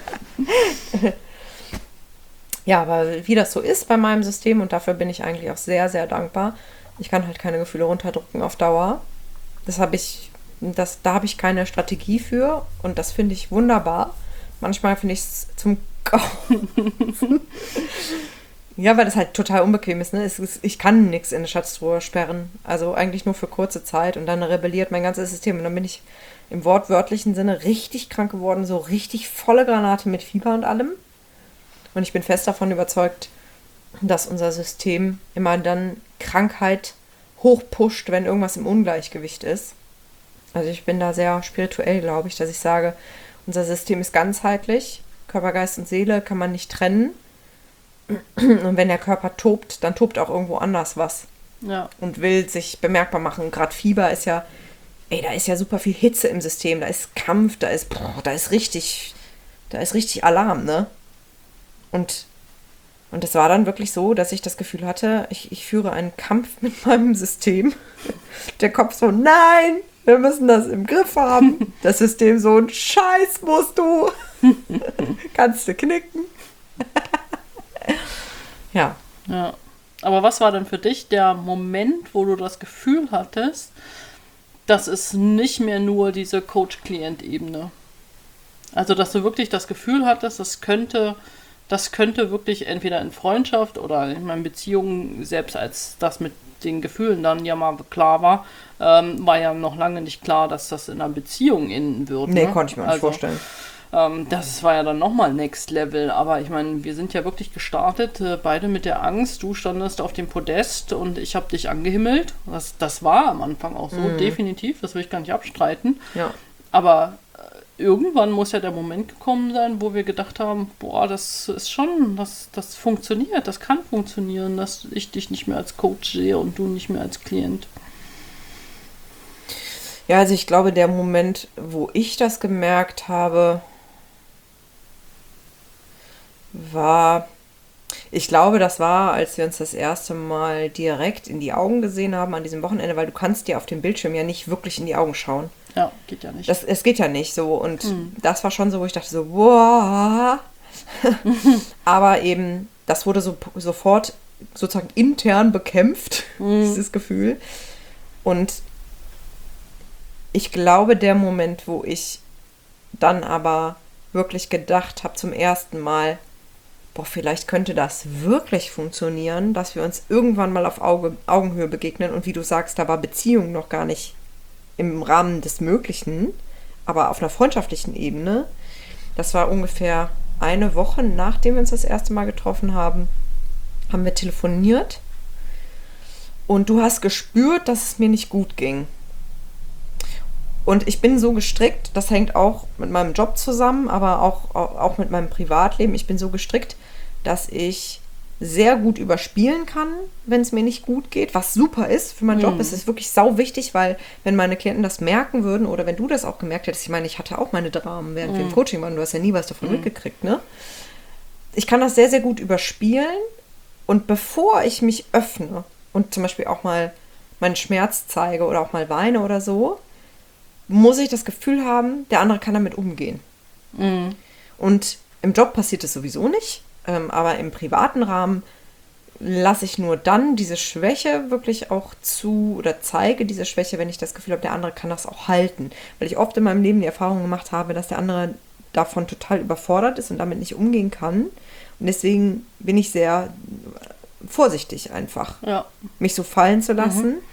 S1: Ja, aber wie das so ist bei meinem System, und dafür bin ich eigentlich auch sehr, sehr dankbar. Ich kann halt keine Gefühle runterdrücken auf Dauer. Das habe ich, das, da habe ich keine Strategie für und das finde ich wunderbar. Manchmal finde ich es zum Kaufen. Ja, weil das halt total unbequem ist, ne? Es ist, ich kann nichts in eine Schatztruhe sperren. Also eigentlich nur für kurze Zeit und dann rebelliert mein ganzes System. Und dann bin ich im wortwörtlichen Sinne richtig krank geworden, so richtig volle Granate mit Fieber und allem. Und ich bin fest davon überzeugt, dass unser System immer dann Krankheit hochpusht, wenn irgendwas im Ungleichgewicht ist. Also ich bin da sehr spirituell, glaube ich, dass ich sage, unser System ist ganzheitlich. Körper, Geist und Seele kann man nicht trennen. Und wenn der Körper tobt, dann tobt auch irgendwo anders was.
S2: Ja.
S1: Und will sich bemerkbar machen. Gerade Fieber ist ja, ey, da ist ja super viel Hitze im System. Da ist Kampf, da ist, boah, da ist richtig, da ist richtig Alarm, ne? Und Und es war dann wirklich so, dass ich das Gefühl hatte, ich, ich führe einen Kampf mit meinem System. Der Kopf so, nein, wir müssen das im Griff haben. Das System so, ein Scheiß musst du. Kannst du knicken. Ja.
S2: Ja. Aber was war denn für dich der Moment, wo du das Gefühl hattest, dass es nicht mehr nur diese Coach-Klient-Ebene? Also, dass du wirklich das Gefühl hattest, das könnte... Das könnte wirklich entweder in Freundschaft oder in meinen Beziehungen, selbst als das mit den Gefühlen dann ja mal klar war, ähm, war ja noch lange nicht klar, dass das in einer Beziehung enden wird.
S1: Nee,
S2: ne?
S1: konnte ich mir nicht
S2: also,
S1: vorstellen.
S2: Ähm, das war ja dann nochmal Next Level, aber ich meine, wir sind ja wirklich gestartet, äh, beide mit der Angst. Du standest auf dem Podest und ich habe dich angehimmelt. Das, das war am Anfang auch so, mhm. definitiv, das will ich gar nicht abstreiten.
S1: Ja.
S2: Aber irgendwann muss ja der Moment gekommen sein, wo wir gedacht haben, boah, das ist schon, das, das funktioniert, das kann funktionieren, dass ich dich nicht mehr als Coach sehe und du nicht mehr als Klient.
S1: Ja, also ich glaube, der Moment, wo ich das gemerkt habe, war, ich glaube, das war, als wir uns das erste Mal direkt in die Augen gesehen haben an diesem Wochenende, weil du kannst dir auf dem Bildschirm ja nicht wirklich in die Augen schauen.
S2: Ja, geht ja nicht.
S1: Das, es geht ja nicht so. Und
S2: mhm.
S1: das war schon so, wo ich dachte so, wow. Aber eben, das wurde so, sofort sozusagen intern bekämpft, mhm. dieses Gefühl. Und ich glaube, der Moment, wo ich dann aber wirklich gedacht habe zum ersten Mal, boah, vielleicht könnte das wirklich funktionieren, dass wir uns irgendwann mal auf Auge, Augenhöhe begegnen. Und wie du sagst, da war Beziehung noch gar nicht im Rahmen des Möglichen, aber auf einer freundschaftlichen Ebene. Das war ungefähr eine Woche, nachdem wir uns das erste Mal getroffen haben, haben wir telefoniert und du hast gespürt, dass es mir nicht gut ging. Und ich bin so gestrickt, das hängt auch mit meinem Job zusammen, aber auch, auch mit meinem Privatleben. Ich bin so gestrickt, dass ich sehr gut überspielen kann, wenn es mir nicht gut geht, was super ist für meinen Job.
S2: Mhm.
S1: Es ist wirklich sau wichtig, weil wenn meine Klienten das merken würden oder wenn du das auch gemerkt hättest, ich meine, ich hatte auch meine Dramen, während
S2: Mhm.
S1: wir im Coaching waren, du hast ja nie was davon
S2: Mhm.
S1: mitgekriegt, ne? Ich kann das sehr, sehr gut überspielen und bevor ich mich öffne und zum Beispiel auch mal meinen Schmerz zeige oder auch mal weine oder so, muss ich das Gefühl haben, der andere kann damit umgehen.
S2: Mhm.
S1: Und im Job passiert es sowieso nicht, ähm, aber im privaten Rahmen lasse ich nur dann diese Schwäche wirklich auch zu oder zeige diese Schwäche, wenn ich das Gefühl habe, der andere kann das auch halten. Weil ich oft in meinem Leben die Erfahrung gemacht habe, dass der andere davon total überfordert ist und damit nicht umgehen kann. Und deswegen bin ich sehr vorsichtig einfach,
S2: Ja.
S1: mich so fallen zu lassen. Mhm.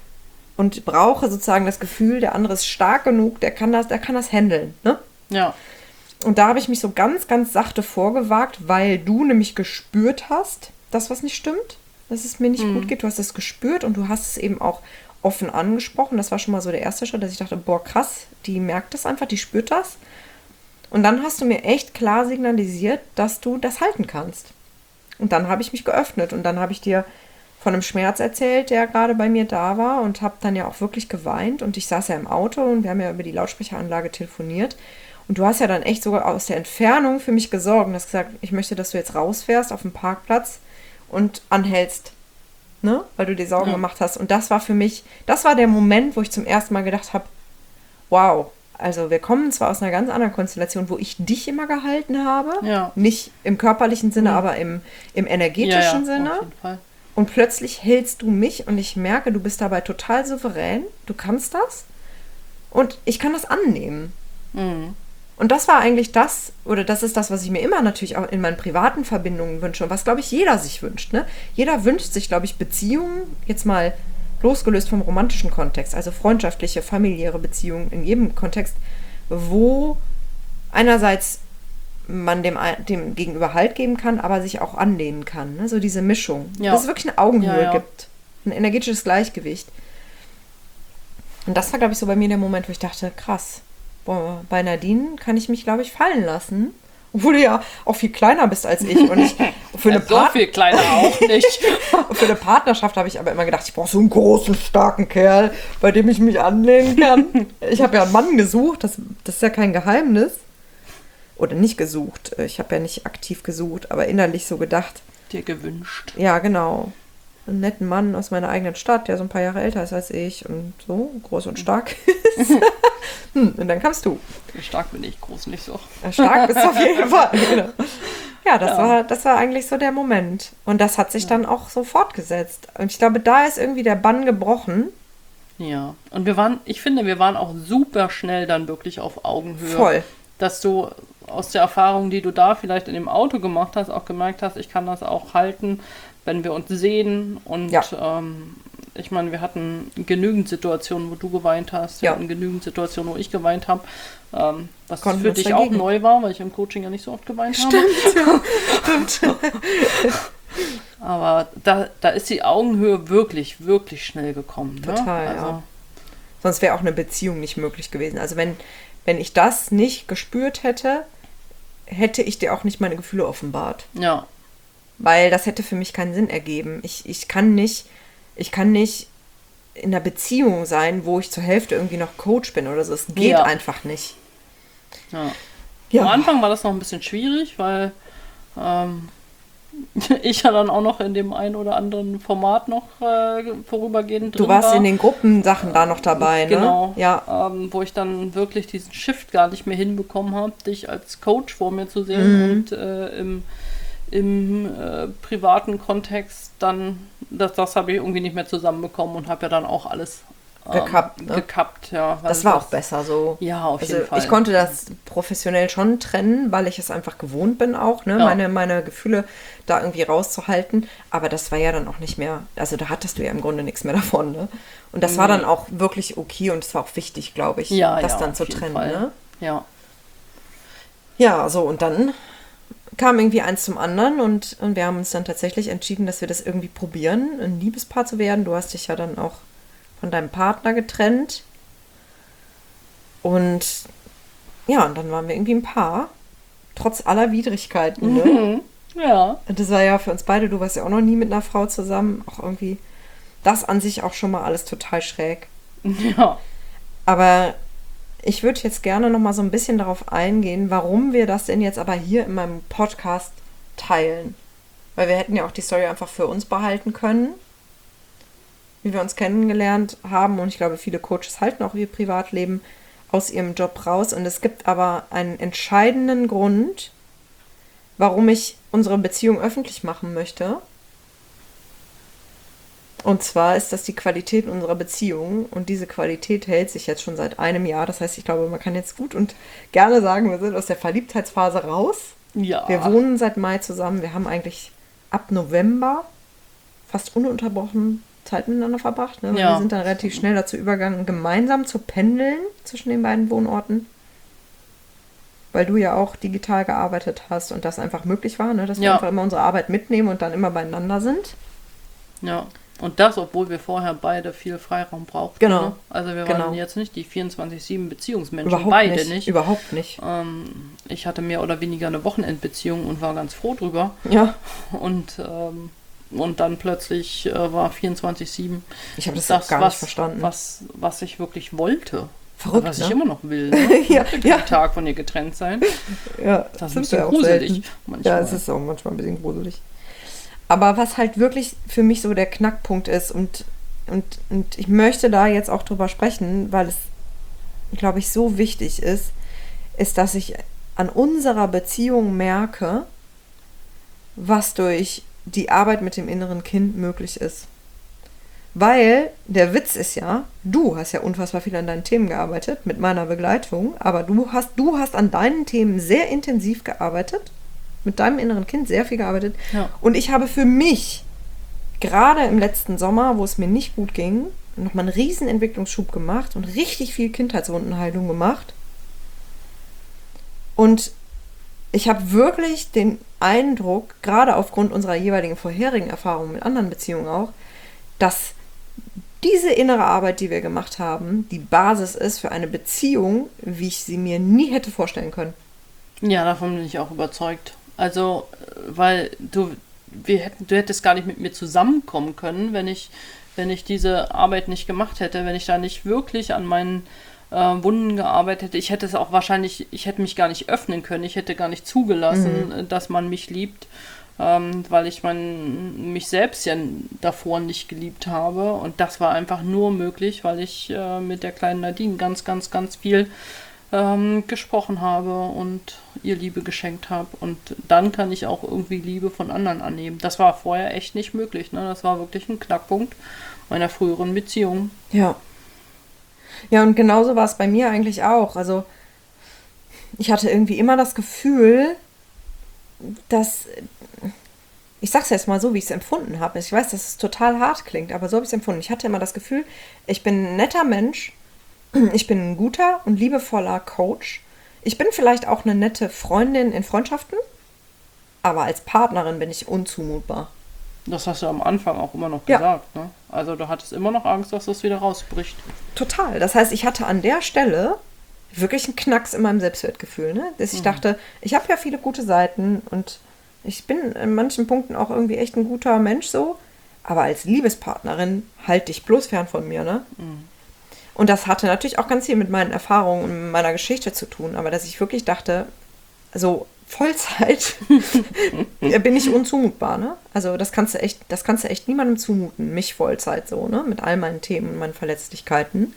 S1: Und brauche sozusagen das Gefühl, der andere ist stark genug, der kann das, der kann das handeln, ne?
S2: Ja.
S1: Und da habe ich mich so ganz, ganz sachte vorgewagt, weil du nämlich gespürt hast, dass was nicht stimmt, dass es mir nicht
S2: Mhm.
S1: gut geht. Du hast es gespürt und du hast es eben auch offen angesprochen. Das war schon mal so der erste Schritt, dass ich dachte, boah, krass, die merkt das einfach, die spürt das. Und dann hast du mir echt klar signalisiert, dass du das halten kannst. Und dann habe ich mich geöffnet und dann habe ich dir von einem Schmerz erzählt, der gerade bei mir da war und habe dann ja auch wirklich geweint und ich saß ja im Auto und wir haben ja über die Lautsprecheranlage telefoniert und du hast ja dann echt sogar aus der Entfernung für mich gesorgt und hast gesagt, ich möchte, dass du jetzt rausfährst auf dem Parkplatz und anhältst, ne, weil du dir Sorgen
S2: Ja.
S1: gemacht hast und das war für mich, das war der Moment, wo ich zum ersten Mal gedacht habe, wow, also wir kommen zwar aus einer ganz anderen Konstellation, wo ich dich immer gehalten habe,
S2: Ja.
S1: nicht im körperlichen Sinne,
S2: Mhm.
S1: aber im, im energetischen
S2: ja, ja,
S1: Sinne.
S2: Auf jeden Fall.
S1: Und plötzlich hältst du mich und ich merke, du bist dabei total souverän. Du kannst das. Und ich kann das annehmen.
S2: Mhm.
S1: Und das war eigentlich das, oder das ist das, was ich mir immer natürlich auch in meinen privaten Verbindungen wünsche und was, glaube ich, jeder sich wünscht. Ne? Jeder wünscht sich, glaube ich, Beziehungen, jetzt mal losgelöst vom romantischen Kontext, also freundschaftliche, familiäre Beziehungen in jedem Kontext, wo einerseits man dem, dem Gegenüber Halt geben kann, aber sich auch anlehnen kann. Ne? So diese Mischung.
S2: Ja.
S1: Dass es wirklich eine Augenhöhe
S2: Ja, ja.
S1: gibt. Ein energetisches Gleichgewicht. Und das war, glaube ich, so bei mir der Moment, wo ich dachte, krass, boah, bei Nadine kann ich mich, glaube ich, fallen lassen. Obwohl du ja auch viel kleiner bist als ich. Und ich für eine,
S2: So
S1: Part-
S2: viel kleiner auch nicht.
S1: für eine Partnerschaft habe ich aber immer gedacht, ich brauche so einen großen, starken Kerl, bei dem ich mich anlehnen kann. Ich habe ja einen Mann gesucht, das, das ist ja kein Geheimnis. Oder nicht gesucht. Ich habe ja nicht aktiv gesucht, aber innerlich so gedacht.
S2: Dir gewünscht.
S1: Ja, genau. Einen netten Mann aus meiner eigenen Stadt, der so ein paar Jahre älter ist als ich und so groß und stark ist. hm, und dann kamst du.
S2: Stark bin ich, groß nicht so.
S1: Ja, stark bist du auf jeden Fall. Genau. Ja, das,
S2: Ja.
S1: War, das war eigentlich so der Moment. Und das hat sich dann auch so fortgesetzt. Und ich glaube, da ist irgendwie der Bann gebrochen.
S2: Ja. Und wir waren, ich finde, wir waren auch super schnell dann wirklich auf Augenhöhe.
S1: Voll.
S2: Dass du aus der Erfahrung, die du da vielleicht in dem Auto gemacht hast, auch gemerkt hast, ich kann das auch halten, wenn wir uns sehen. Und
S1: Ja.
S2: ähm, ich meine, wir hatten genügend Situationen, wo du geweint hast. Wir
S1: Ja.
S2: hatten genügend Situationen, wo ich geweint habe. Ähm, was
S1: Konnten
S2: für
S1: uns
S2: dich
S1: dagegen.
S2: auch neu war, weil ich im Coaching ja nicht so oft geweint habe.
S1: Stimmt.
S2: Aber da, da ist die Augenhöhe wirklich, wirklich schnell gekommen. Ne?
S1: Total,
S2: also,
S1: ja. Sonst wäre auch eine Beziehung nicht möglich gewesen. Also wenn, wenn ich das nicht gespürt hätte, hätte ich dir auch nicht meine Gefühle offenbart.
S2: Ja.
S1: Weil das hätte für mich keinen Sinn ergeben. Ich, ich kann nicht, ich kann nicht in einer Beziehung sein, wo ich zur Hälfte irgendwie noch Coach bin oder so. Es geht
S2: Ja.
S1: einfach nicht.
S2: Ja.
S1: Ja.
S2: Am Anfang war das noch ein bisschen schwierig, weil ähm, ich ja dann auch noch in dem einen oder anderen Format noch äh, vorübergehend drin
S1: Du warst
S2: war.
S1: in den Gruppensachen da noch dabei, ne?
S2: Genau,
S1: Ja.
S2: ähm, wo ich dann wirklich diesen Shift gar nicht mehr hinbekommen habe, dich als Coach vor mir zu sehen
S1: Mhm.
S2: und äh, im, im äh, privaten Kontext dann, das, das habe ich irgendwie nicht mehr zusammenbekommen und habe ja dann auch alles ähm,
S1: Gekappt, ne?
S2: gekappt, ja. weil
S1: Das war auch besser so.
S2: Ja, auf
S1: Also
S2: jeden Fall.
S1: ich konnte das professionell schon trennen, weil ich es einfach gewohnt bin auch, ne?
S2: Ja.
S1: meine, meine Gefühle da irgendwie rauszuhalten. Aber das war ja dann auch nicht mehr, also da hattest du ja im Grunde nichts mehr davon. Ne? Und das war
S2: Nee.
S1: dann auch wirklich okay und es war auch wichtig, glaube ich,
S2: Ja,
S1: das
S2: ja,
S1: dann
S2: auf
S1: zu
S2: jeden
S1: trennen.
S2: Fall.
S1: Ne?
S2: Ja.
S1: Ja, so und dann kam irgendwie eins zum anderen und, und wir haben uns dann tatsächlich entschieden, dass wir das irgendwie probieren, ein Liebespaar zu werden. Du hast dich ja dann auch von deinem Partner getrennt. Und ja, und dann waren wir irgendwie ein Paar. Trotz aller Widrigkeiten. Ne?
S2: Mhm. Ja.
S1: Das war ja für uns beide, du warst ja auch noch nie mit einer Frau zusammen, auch irgendwie, das an sich auch schon mal alles total schräg.
S2: Ja.
S1: Aber ich würde jetzt gerne noch mal so ein bisschen darauf eingehen, warum wir das denn jetzt aber hier in meinem Podcast teilen. Weil wir hätten ja auch die Story einfach für uns behalten können, wie wir uns kennengelernt haben. Und ich glaube, viele Coaches halten auch ihr Privatleben aus ihrem Job raus. Und es gibt aber einen entscheidenden Grund, warum ich unsere Beziehung öffentlich machen möchte. Und zwar ist das die Qualität unserer Beziehung. Und diese Qualität hält sich jetzt schon seit einem Jahr. Das heißt, ich glaube, man kann jetzt gut und gerne sagen, wir sind aus der Verliebtheitsphase raus.
S2: Ja.
S1: Wir wohnen seit Mai zusammen. Wir haben eigentlich ab November fast ununterbrochen Zeit miteinander verbracht. Ne?
S2: Ja.
S1: Wir sind dann relativ schnell dazu übergegangen, gemeinsam zu pendeln zwischen den beiden Wohnorten. Weil du ja auch digital gearbeitet hast und das einfach möglich war, ne? Dass wir
S2: Ja.
S1: einfach immer unsere Arbeit mitnehmen und dann immer beieinander sind.
S2: Ja. Und das, obwohl wir vorher beide viel Freiraum brauchten.
S1: Genau.
S2: Ne? Also wir waren
S1: Genau.
S2: jetzt nicht die vierundzwanzig sieben Beziehungsmenschen,
S1: Überhaupt
S2: beide
S1: nicht.
S2: nicht.
S1: Überhaupt nicht.
S2: Ähm, ich hatte mehr oder weniger eine Wochenendbeziehung und war ganz froh drüber.
S1: Ja,
S2: Und, ähm, und dann plötzlich äh, war vierundzwanzig sieben
S1: ich habe das,
S2: das,
S1: auch gar
S2: was,
S1: nicht verstanden.
S2: Was, was ich wirklich wollte.
S1: Verrückt,
S2: Was
S1: ne?
S2: ich immer noch will. Ne?
S1: Ja,
S2: Ich
S1: ja.
S2: den Tag von ihr getrennt sein.
S1: Ja,
S2: Das ist ein
S1: sind
S2: bisschen
S1: wir auch
S2: gruselig
S1: selten.
S2: manchmal.
S1: Ja, es ist auch manchmal ein bisschen gruselig. Aber was halt wirklich für mich so der Knackpunkt ist und, und, und ich möchte da jetzt auch drüber sprechen, weil es, glaube ich, so wichtig ist, ist, dass ich an unserer Beziehung merke, was durch die Arbeit mit dem inneren Kind möglich ist. Weil der Witz ist ja, du hast ja unfassbar viel an deinen Themen gearbeitet, mit meiner Begleitung, aber du hast, du hast an deinen Themen sehr intensiv gearbeitet, mit deinem inneren Kind sehr viel gearbeitet.
S2: Ja.
S1: Und ich habe für mich, gerade im letzten Sommer, wo es mir nicht gut ging, nochmal einen riesen Entwicklungsschub gemacht und richtig viel Kindheitswundenheilung gemacht. Und ich habe wirklich den Eindruck, gerade aufgrund unserer jeweiligen vorherigen Erfahrungen mit anderen Beziehungen auch, dass diese innere Arbeit, die wir gemacht haben, die Basis ist für eine Beziehung, wie ich sie mir nie hätte vorstellen können.
S2: Ja, davon bin ich auch überzeugt. Also, weil du, wir hätten, du hättest gar nicht mit mir zusammenkommen können, wenn ich, wenn ich diese Arbeit nicht gemacht hätte, wenn ich da nicht wirklich an meinen äh, Wunden gearbeitet hätte. Ich hätte es auch wahrscheinlich, ich hätte mich gar nicht öffnen können, ich hätte gar nicht zugelassen, mhm. dass man mich liebt, ähm, weil ich mein, mich selbst ja davor nicht geliebt habe. Und das war einfach nur möglich, weil ich äh, mit der kleinen Nadine ganz, ganz, ganz viel ähm, gesprochen habe und ihr Liebe geschenkt habe. Und dann kann ich auch irgendwie Liebe von anderen annehmen. Das war vorher echt nicht möglich. Ne? Das war wirklich ein Knackpunkt meiner früheren Beziehung.
S1: Ja. Ja, und genauso war es bei mir eigentlich auch. Also ich hatte irgendwie immer das Gefühl, dass, ich sag's jetzt mal so, wie ich es empfunden habe. Ich weiß, dass es total hart klingt, aber so habe ich es empfunden. Ich hatte immer das Gefühl, ich bin ein netter Mensch, ich bin ein guter und liebevoller Coach. Ich bin vielleicht auch eine nette Freundin in Freundschaften, aber als Partnerin bin ich unzumutbar.
S2: Das hast du am Anfang auch immer noch
S1: Ja.
S2: gesagt. Ne? Also du hattest immer noch Angst, dass das wieder rausbricht.
S1: Total. Das heißt, ich hatte an der Stelle wirklich einen Knacks in meinem Selbstwertgefühl. Ne? Dass ich
S2: Mhm.
S1: dachte, ich habe ja viele gute Seiten und ich bin in manchen Punkten auch irgendwie echt ein guter Mensch so, aber als Liebespartnerin halt dich bloß fern von mir. Ne?
S2: Mhm.
S1: Und das hatte natürlich auch ganz viel mit meinen Erfahrungen und meiner Geschichte zu tun, aber dass ich wirklich dachte, so Vollzeit bin ich unzumutbar, ne? Also das kannst du echt, das kannst du echt niemandem zumuten, mich Vollzeit so, ne? Mit all meinen Themen und meinen Verletzlichkeiten.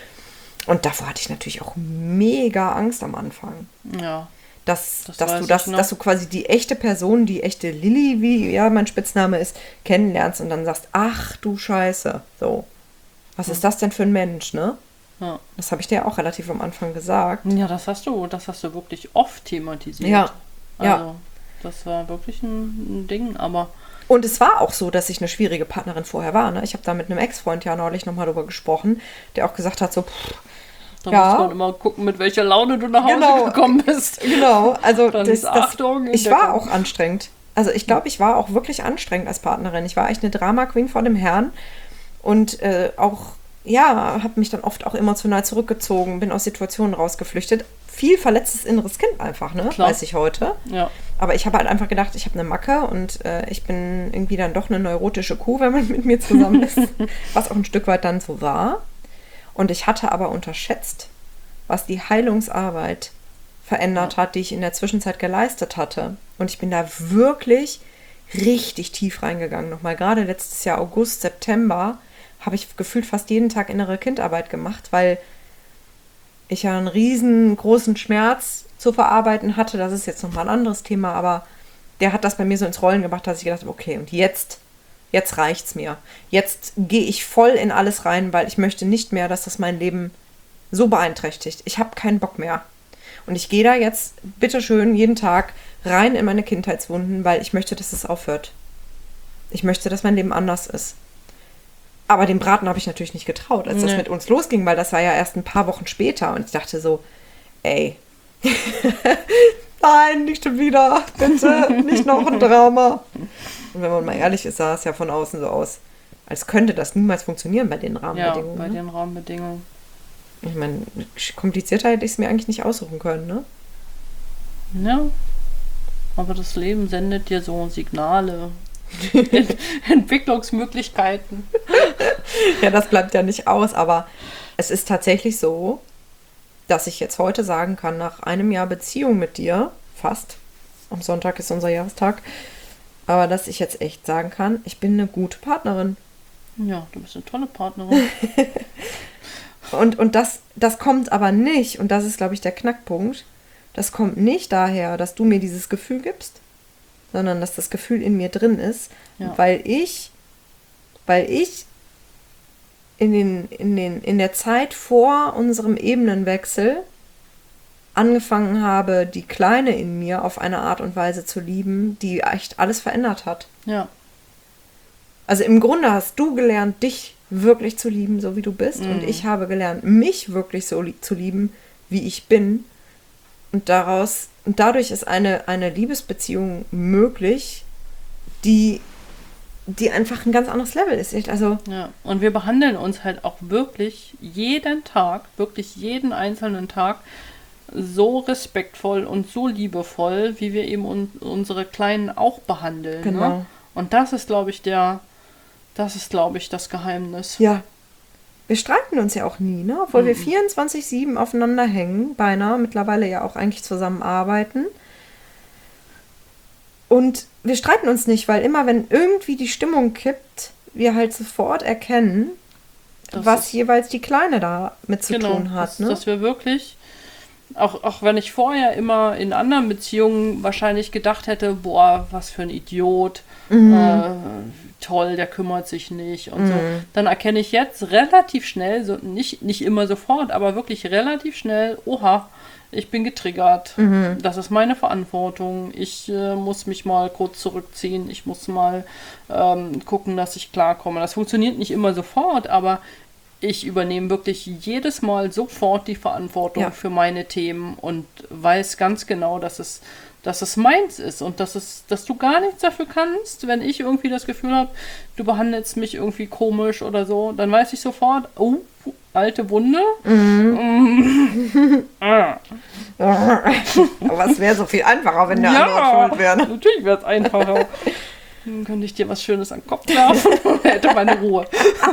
S1: Und davor hatte ich natürlich auch mega Angst am Anfang.
S2: Ja.
S1: Dass,
S2: Das
S1: dass,
S2: weiß
S1: du das,
S2: ich noch.
S1: dass du quasi die echte Person, die echte Lilly, wie ja mein Spitzname ist, kennenlernst und dann sagst, ach du Scheiße, so. Was ist das denn für ein Mensch, ne?
S2: Ja.
S1: Das habe ich dir auch relativ am Anfang gesagt.
S2: Ja, das hast du, das hast du wirklich oft thematisiert.
S1: Ja,
S2: Also,
S1: ja.
S2: das war wirklich ein, ein Ding, aber
S1: Und es war auch so, dass ich eine schwierige Partnerin vorher war. Ne? Ich habe da mit einem Ex-Freund ja neulich nochmal drüber gesprochen, der auch gesagt hat, so, pff,
S2: da
S1: Ja.
S2: muss man immer gucken, mit welcher Laune du nach Hause
S1: Genau.
S2: gekommen bist.
S1: genau, also
S2: Dann
S1: das,
S2: ist
S1: das,
S2: Achtung,
S1: ich
S2: Entdeckung.
S1: war auch anstrengend. Also ich glaube, ich war auch wirklich anstrengend als Partnerin. Ich war echt eine Drama-Queen vor dem Herrn und äh, auch ja, habe mich dann oft auch emotional zurückgezogen, bin aus Situationen rausgeflüchtet. Viel verletztes inneres Kind einfach, ne?
S2: Klar.
S1: Weiß ich heute.
S2: Ja.
S1: Aber ich habe halt einfach gedacht, ich habe eine Macke und äh, ich bin irgendwie dann doch eine neurotische Kuh, wenn man mit mir zusammen ist. Was auch ein Stück weit dann so war. Und ich hatte aber unterschätzt, was die Heilungsarbeit verändert
S2: Ja.
S1: hat, die ich in der Zwischenzeit geleistet hatte. Und ich bin da wirklich richtig tief reingegangen. Nochmal gerade letztes Jahr August, September habe ich gefühlt fast jeden Tag innere Kindarbeit gemacht, weil ich ja einen riesengroßen Schmerz zu verarbeiten hatte. Das ist jetzt nochmal ein anderes Thema, aber der hat das bei mir so ins Rollen gebracht, dass ich gedacht habe, okay, und jetzt, jetzt reicht's mir. Jetzt gehe ich voll in alles rein, weil ich möchte nicht mehr, dass das mein Leben so beeinträchtigt. Ich habe keinen Bock mehr. Und ich gehe da jetzt bitteschön jeden Tag rein in meine Kindheitswunden, weil ich möchte, dass es aufhört. Ich möchte, dass mein Leben anders ist. Aber dem Braten habe ich natürlich nicht getraut, als
S2: Nee.
S1: das mit uns losging, weil das war ja erst ein paar Wochen später. Und ich dachte so, ey, nein, nicht schon wieder, bitte, nicht noch ein Drama. Und wenn man mal ehrlich ist, sah es ja von außen so aus, als könnte das niemals funktionieren bei den
S2: Ja,
S1: Rahmenbedingungen.
S2: bei
S1: ne?
S2: den Rahmenbedingungen.
S1: Ich meine, komplizierter hätte ich es mir eigentlich nicht aussuchen können, ne?
S2: Ja. Aber das Leben sendet dir so Signale. Ent Entwicklungsmöglichkeiten.
S1: Ja, das bleibt ja nicht aus, aber es ist tatsächlich so, dass ich jetzt heute sagen kann, nach einem Jahr Beziehung mit dir, fast, am Sonntag ist unser Jahrestag, aber dass ich jetzt echt sagen kann, ich bin eine gute Partnerin.
S2: Ja, du bist eine tolle Partnerin.
S1: Und, und das, das kommt aber nicht, und das ist, glaube ich, der Knackpunkt, das kommt nicht daher, dass du mir dieses Gefühl gibst, sondern dass das Gefühl in mir drin ist,
S2: Ja.
S1: weil ich, weil ich in, den, in, den, in der Zeit vor unserem Ebenenwechsel angefangen habe, die Kleine in mir auf eine Art und Weise zu lieben, die echt alles verändert hat.
S2: Ja.
S1: Also im Grunde hast du gelernt, dich wirklich zu lieben, so wie du bist.
S2: Mhm.
S1: Und ich habe gelernt, mich wirklich so li- zu lieben, wie ich bin. Und daraus, und dadurch ist eine, eine Liebesbeziehung möglich, die, die einfach ein ganz anderes Level ist. Also,
S2: Ja, und wir behandeln uns halt auch wirklich jeden Tag, wirklich jeden einzelnen Tag so respektvoll und so liebevoll, wie wir eben un unsere Kleinen auch behandeln.
S1: Genau.
S2: Ne? Und das ist, glaube ich, der, das ist, glaube ich, das Geheimnis.
S1: ja. Wir streiten uns ja auch nie, ne? Obwohl
S2: Mhm.
S1: wir vierundzwanzig sieben aufeinander hängen, beinahe, mittlerweile ja auch eigentlich zusammenarbeiten. Und wir streiten uns nicht, weil immer, wenn irgendwie die Stimmung kippt, wir halt sofort erkennen,
S2: Das
S1: was
S2: ist-
S1: jeweils die Kleine da mit zu tun hat.
S2: dass,
S1: Ne?
S2: dass wir wirklich, auch, auch wenn ich vorher immer in anderen Beziehungen wahrscheinlich gedacht hätte, boah, was für ein Idiot,
S1: Mhm.
S2: äh, toll, der kümmert sich nicht und so, dann erkenne ich jetzt relativ schnell, so nicht, nicht immer sofort, aber wirklich relativ schnell, oha, ich bin getriggert,
S1: Mhm.
S2: das ist meine Verantwortung, ich äh, muss mich mal kurz zurückziehen, ich muss mal ähm, gucken, dass ich klarkomme. Das funktioniert nicht immer sofort, aber ich übernehme wirklich jedes Mal sofort die Verantwortung
S1: Ja.
S2: für meine Themen und weiß ganz genau, dass es, dass es meins ist und dass, es, dass du gar nichts dafür kannst, wenn ich irgendwie das Gefühl habe, du behandelst mich irgendwie komisch oder so, dann weiß ich sofort, oh, alte Wunde. Mm. Ah.
S1: Aber es wäre so viel einfacher, wenn der andere schuld wäre. Ne?
S2: Natürlich wäre es einfacher. Dann könnte ich dir was Schönes an den Kopf werfen und hätte meine Ruhe.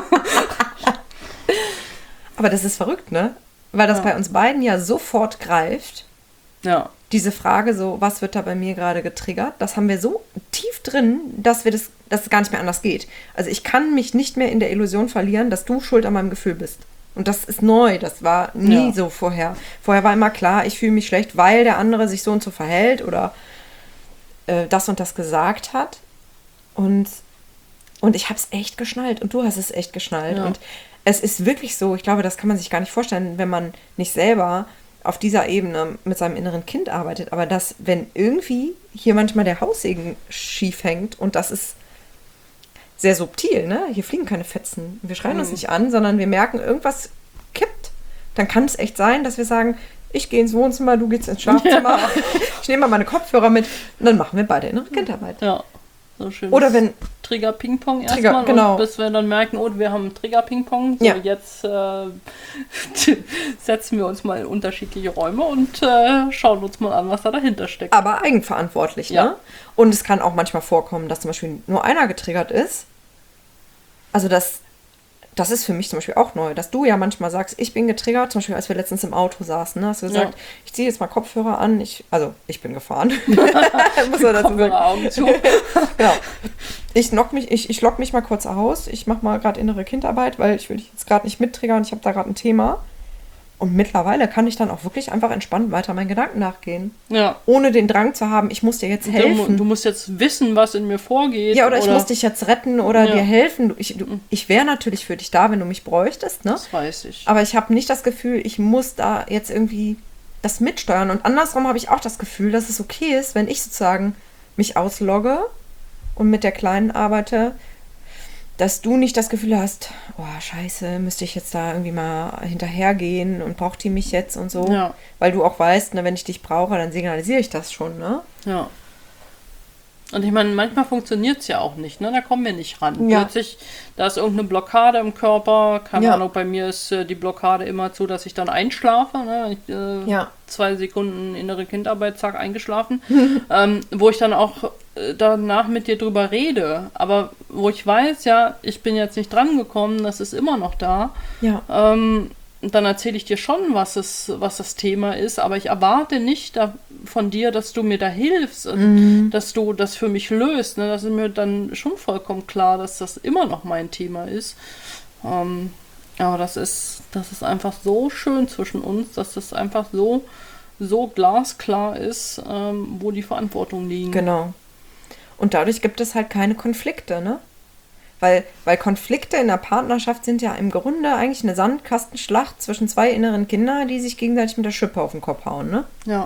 S1: Aber das ist verrückt, ne? Weil das
S2: Ja.
S1: bei uns beiden ja sofort greift.
S2: Ja,
S1: Diese Frage so, was wird da bei mir gerade getriggert, das haben wir so tief drin, dass wir das, dass es gar nicht mehr anders geht. Also ich kann mich nicht mehr in der Illusion verlieren, dass du schuld an meinem Gefühl bist. Und das ist neu, das war nie
S2: Ja.
S1: so vorher. Vorher war immer klar, ich fühle mich schlecht, weil der andere sich so und so verhält oder äh, das und das gesagt hat. Und, und ich habe es echt geschnallt und du hast es echt geschnallt.
S2: Ja.
S1: Und es ist wirklich so, ich glaube, das kann man sich gar nicht vorstellen, wenn man nicht selber auf dieser Ebene mit seinem inneren Kind arbeitet. Aber dass, wenn irgendwie hier manchmal der Haussegen schief hängt und das ist sehr subtil, ne? Hier fliegen keine Fetzen. Wir schreien uns
S2: Mhm.
S1: nicht an, sondern wir merken, irgendwas kippt. Dann kann es echt sein, dass wir sagen, ich gehe ins Wohnzimmer, du gehst ins Schlafzimmer. Ich nehme mal meine Kopfhörer mit und dann machen wir beide innere Kindarbeit.
S2: ja. So schön.
S1: Oder wenn,
S2: Trigger-Ping-Pong erstmal.
S1: Trigger, genau.
S2: Und bis wir dann merken, oh, wir haben Trigger-Ping-Pong. So,
S1: Ja.
S2: jetzt äh, setzen wir uns mal in unterschiedliche Räume und äh, schauen uns mal an, was da dahinter steckt.
S1: Aber eigenverantwortlich,
S2: Ja.
S1: ne? Und es kann auch manchmal vorkommen, dass zum Beispiel nur einer getriggert ist. Also das, das ist für mich zum Beispiel auch neu, dass du ja manchmal sagst, ich bin getriggert, zum Beispiel als wir letztens im Auto saßen, ne, hast du gesagt,
S2: Ja.
S1: ich ziehe jetzt mal Kopfhörer an, ich, also ich bin gefahren. Muss man dazu sagen.
S2: Augen zu.
S1: Genau. Ich lock mich, ich, ich lock mich mal kurz aus, ich mache mal gerade innere Kindarbeit, weil ich will dich jetzt gerade nicht mittriggern, ich habe da gerade ein Thema. Und mittlerweile kann ich dann auch wirklich einfach entspannt weiter meinen Gedanken nachgehen.
S2: Ja.
S1: Ohne den Drang zu haben, ich muss dir jetzt helfen.
S2: Du, du musst jetzt wissen, was in mir vorgeht.
S1: Ja, oder ich muss dich jetzt retten oder
S2: Ja.
S1: dir helfen. Du- Ich, du- ich wäre natürlich für dich da, wenn du mich bräuchtest, ne?
S2: Das weiß ich.
S1: Aber ich habe nicht das Gefühl, ich muss da jetzt irgendwie das mitsteuern. Und andersrum habe ich auch das Gefühl, dass es okay ist, wenn ich sozusagen mich auslogge und mit der Kleinen arbeite, dass du nicht das Gefühl hast, oh, scheiße, müsste ich jetzt da irgendwie mal hinterhergehen und braucht die mich jetzt und so.
S2: Ja.
S1: Weil du auch weißt, ne, wenn ich dich brauche, dann signalisiere ich das schon, ne?
S2: Ja. Und ich meine, manchmal funktioniert es ja auch nicht, ne? Da kommen wir nicht ran.
S1: Ja.
S2: Plötzlich, da ist irgendeine Blockade im Körper. Keine
S1: Ja.
S2: Ahnung, bei mir ist äh, die Blockade immer so, dass ich dann einschlafe. Ne? Ich, äh,
S1: Ja.
S2: Zwei Sekunden innere Kindarbeit, zack, eingeschlafen. ähm, wo ich dann auch äh, danach mit dir drüber rede. Aber wo ich weiß, ja, ich bin jetzt nicht dran gekommen, das ist immer noch da.
S1: Ja.
S2: Ähm, und dann erzähle ich dir schon, was, es, was das Thema ist, aber ich erwarte nicht da, von dir, dass du mir da hilfst und
S1: Mhm.
S2: dass du das für mich löst. Ne? Das ist mir dann schon vollkommen klar, dass das immer noch mein Thema ist. Ähm, aber das ist, das ist einfach so schön zwischen uns, dass das einfach so, so glasklar ist, ähm, wo die Verantwortung liegen.
S1: Genau. Und dadurch gibt es halt keine Konflikte, ne? Weil, weil Konflikte in der Partnerschaft sind ja im Grunde eigentlich eine Sandkastenschlacht zwischen zwei inneren Kindern, die sich gegenseitig mit der Schippe auf den Kopf hauen, ne?
S2: Ja,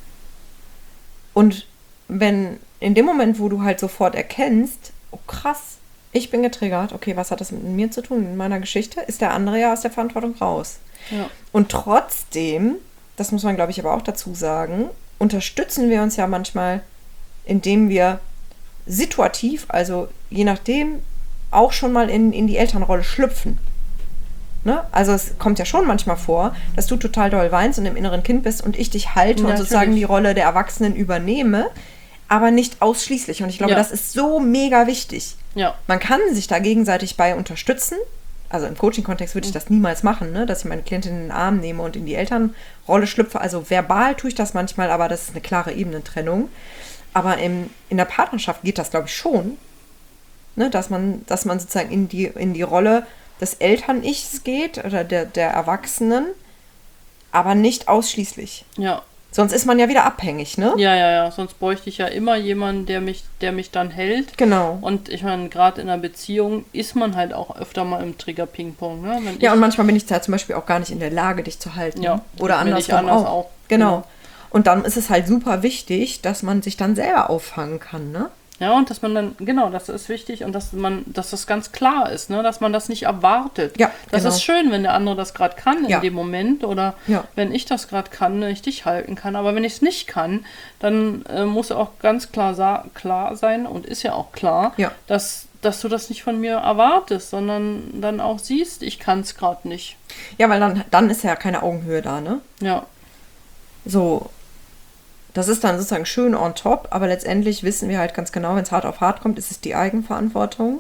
S1: Und wenn in dem Moment, wo du halt sofort erkennst, oh krass, ich bin getriggert, okay, was hat das mit mir zu tun in meiner Geschichte, ist der andere ja aus der Verantwortung raus.
S2: ja,
S1: Und trotzdem, das muss man glaube ich aber auch dazu sagen, unterstützen wir uns ja manchmal, indem wir situativ, also je nachdem, auch schon mal in, in die Elternrolle schlüpfen. Ne? Also es kommt ja schon manchmal vor, dass du total doll weinst und im inneren Kind bist und ich dich halte
S2: Ja,
S1: und sozusagen
S2: natürlich.
S1: die Rolle der Erwachsenen übernehme, aber nicht ausschließlich. Und ich glaube,
S2: Ja.
S1: das ist so mega wichtig.
S2: ja,
S1: Man kann sich da gegenseitig bei unterstützen. Also im Coaching-Kontext würde ich das niemals machen, ne? Dass ich meine Klientin in den Arm nehme und in die Elternrolle schlüpfe. Also verbal tue ich das manchmal, aber das ist eine klare Ebenentrennung. Aber im, in der Partnerschaft geht das, glaube ich, schon. Ne? Dass man, dass man sozusagen in die, in die Rolle des Eltern-Ichs geht oder der, der Erwachsenen, aber nicht ausschließlich.
S2: ja.
S1: Sonst ist man ja wieder abhängig, ne?
S2: Ja, ja, ja, sonst bräuchte ich ja immer jemanden, der mich, der mich dann hält.
S1: Genau.
S2: Und ich meine, gerade in einer Beziehung ist man halt auch öfter mal im Trigger-Ping-Pong. Ne? Wenn
S1: Ja,
S2: ich,
S1: und manchmal bin ich da zum Beispiel auch gar nicht in der Lage, dich zu halten.
S2: Ja,
S1: Oder
S2: wenn ich
S1: andersrum
S2: anders
S1: auch.
S2: auch.
S1: Genau.
S2: Genau.
S1: Und dann ist es halt super wichtig, dass man sich dann selber auffangen kann, ne?
S2: Ja, und dass man dann, genau, das ist wichtig und dass man, dass das ganz klar ist, ne? Dass man das nicht erwartet.
S1: Ja,
S2: das
S1: genau.
S2: ist schön, wenn der andere das gerade kann in
S1: Ja.
S2: dem Moment oder
S1: Ja.
S2: wenn ich das gerade kann, ich dich halten kann. Aber wenn ich es nicht kann, dann äh, muss auch ganz klar, sa- klar sein und ist ja auch klar,
S1: Ja.
S2: dass, dass du das nicht von mir erwartest, sondern dann auch siehst, ich kann es gerade nicht.
S1: Ja, weil dann, dann ist ja keine Augenhöhe da, ne?
S2: Ja,
S1: So, das ist dann sozusagen schön on top, aber letztendlich wissen wir halt ganz genau, wenn es hart auf hart kommt, ist es die Eigenverantwortung.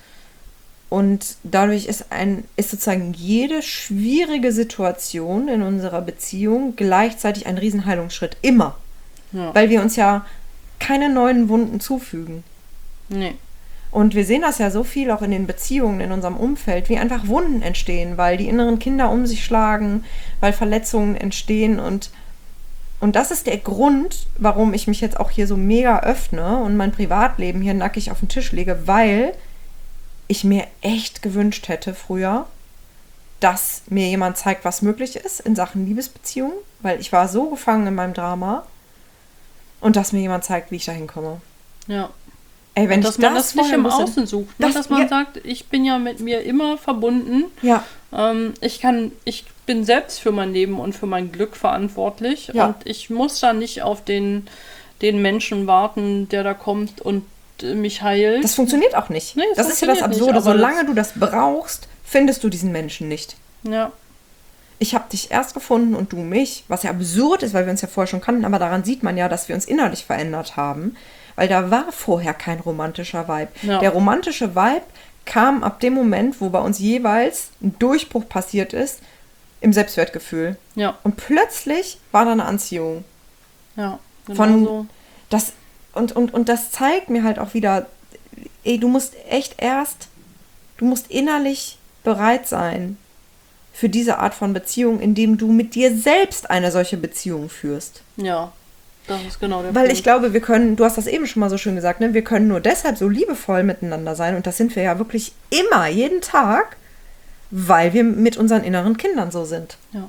S1: Und dadurch ist ein, ist sozusagen jede schwierige Situation in unserer Beziehung gleichzeitig ein Riesenheilungsschritt. Immer.
S2: ja,
S1: Weil wir uns ja keine neuen Wunden zufügen.
S2: nee,
S1: Und wir sehen das ja so viel auch in den Beziehungen, in unserem Umfeld, wie einfach Wunden entstehen, weil die inneren Kinder um sich schlagen, weil Verletzungen entstehen. Und, und das ist der Grund, warum ich mich jetzt auch hier so mega öffne und mein Privatleben hier nackig auf den Tisch lege, weil ich mir echt gewünscht hätte früher, dass mir jemand zeigt, was möglich ist in Sachen Liebesbeziehungen, weil ich war so gefangen in meinem Drama und dass mir jemand zeigt, wie ich da hinkomme.
S2: ja.
S1: Ey, wenn
S2: Und dass
S1: ich
S2: man
S1: das
S2: das nicht
S1: vorher
S2: im
S1: wusste-
S2: Außen sucht, ne?
S1: das-
S2: Dass man
S1: ja.
S2: sagt, ich bin ja mit mir immer verbunden.
S1: Ja,
S2: Ähm, ich kann, ich bin selbst für mein Leben und für mein Glück verantwortlich
S1: Ja.
S2: und ich muss da nicht auf den, den Menschen warten, der da kommt und mich heilt.
S1: Das funktioniert auch nicht. Nee, das, das ist ja das Absurde. Nicht, solange das du das brauchst, findest du diesen Menschen nicht.
S2: Ja.
S1: Ich habe dich erst gefunden und du mich, was ja absurd ist, weil wir uns ja vorher schon kannten, aber daran sieht man ja, dass wir uns innerlich verändert haben, weil da war vorher kein romantischer Vibe. Ja. Der romantische Vibe kam ab dem Moment, wo bei uns jeweils ein Durchbruch passiert ist, im Selbstwertgefühl.
S2: Ja.
S1: Und plötzlich war da eine Anziehung.
S2: Ja, genau
S1: von
S2: so.
S1: Das, und, und, und das zeigt mir halt auch wieder, ey, du musst echt erst, du musst innerlich bereit sein für diese Art von Beziehung, indem du mit dir selbst eine solche Beziehung führst.
S2: Ja, das ist genau der
S1: Weil
S2: Punkt.
S1: ich glaube, wir können, du hast das eben schon mal so schön gesagt, ne? Wir können nur deshalb so liebevoll miteinander sein, und das sind wir ja wirklich immer, jeden Tag, weil wir mit unseren inneren Kindern so sind.
S2: Ja.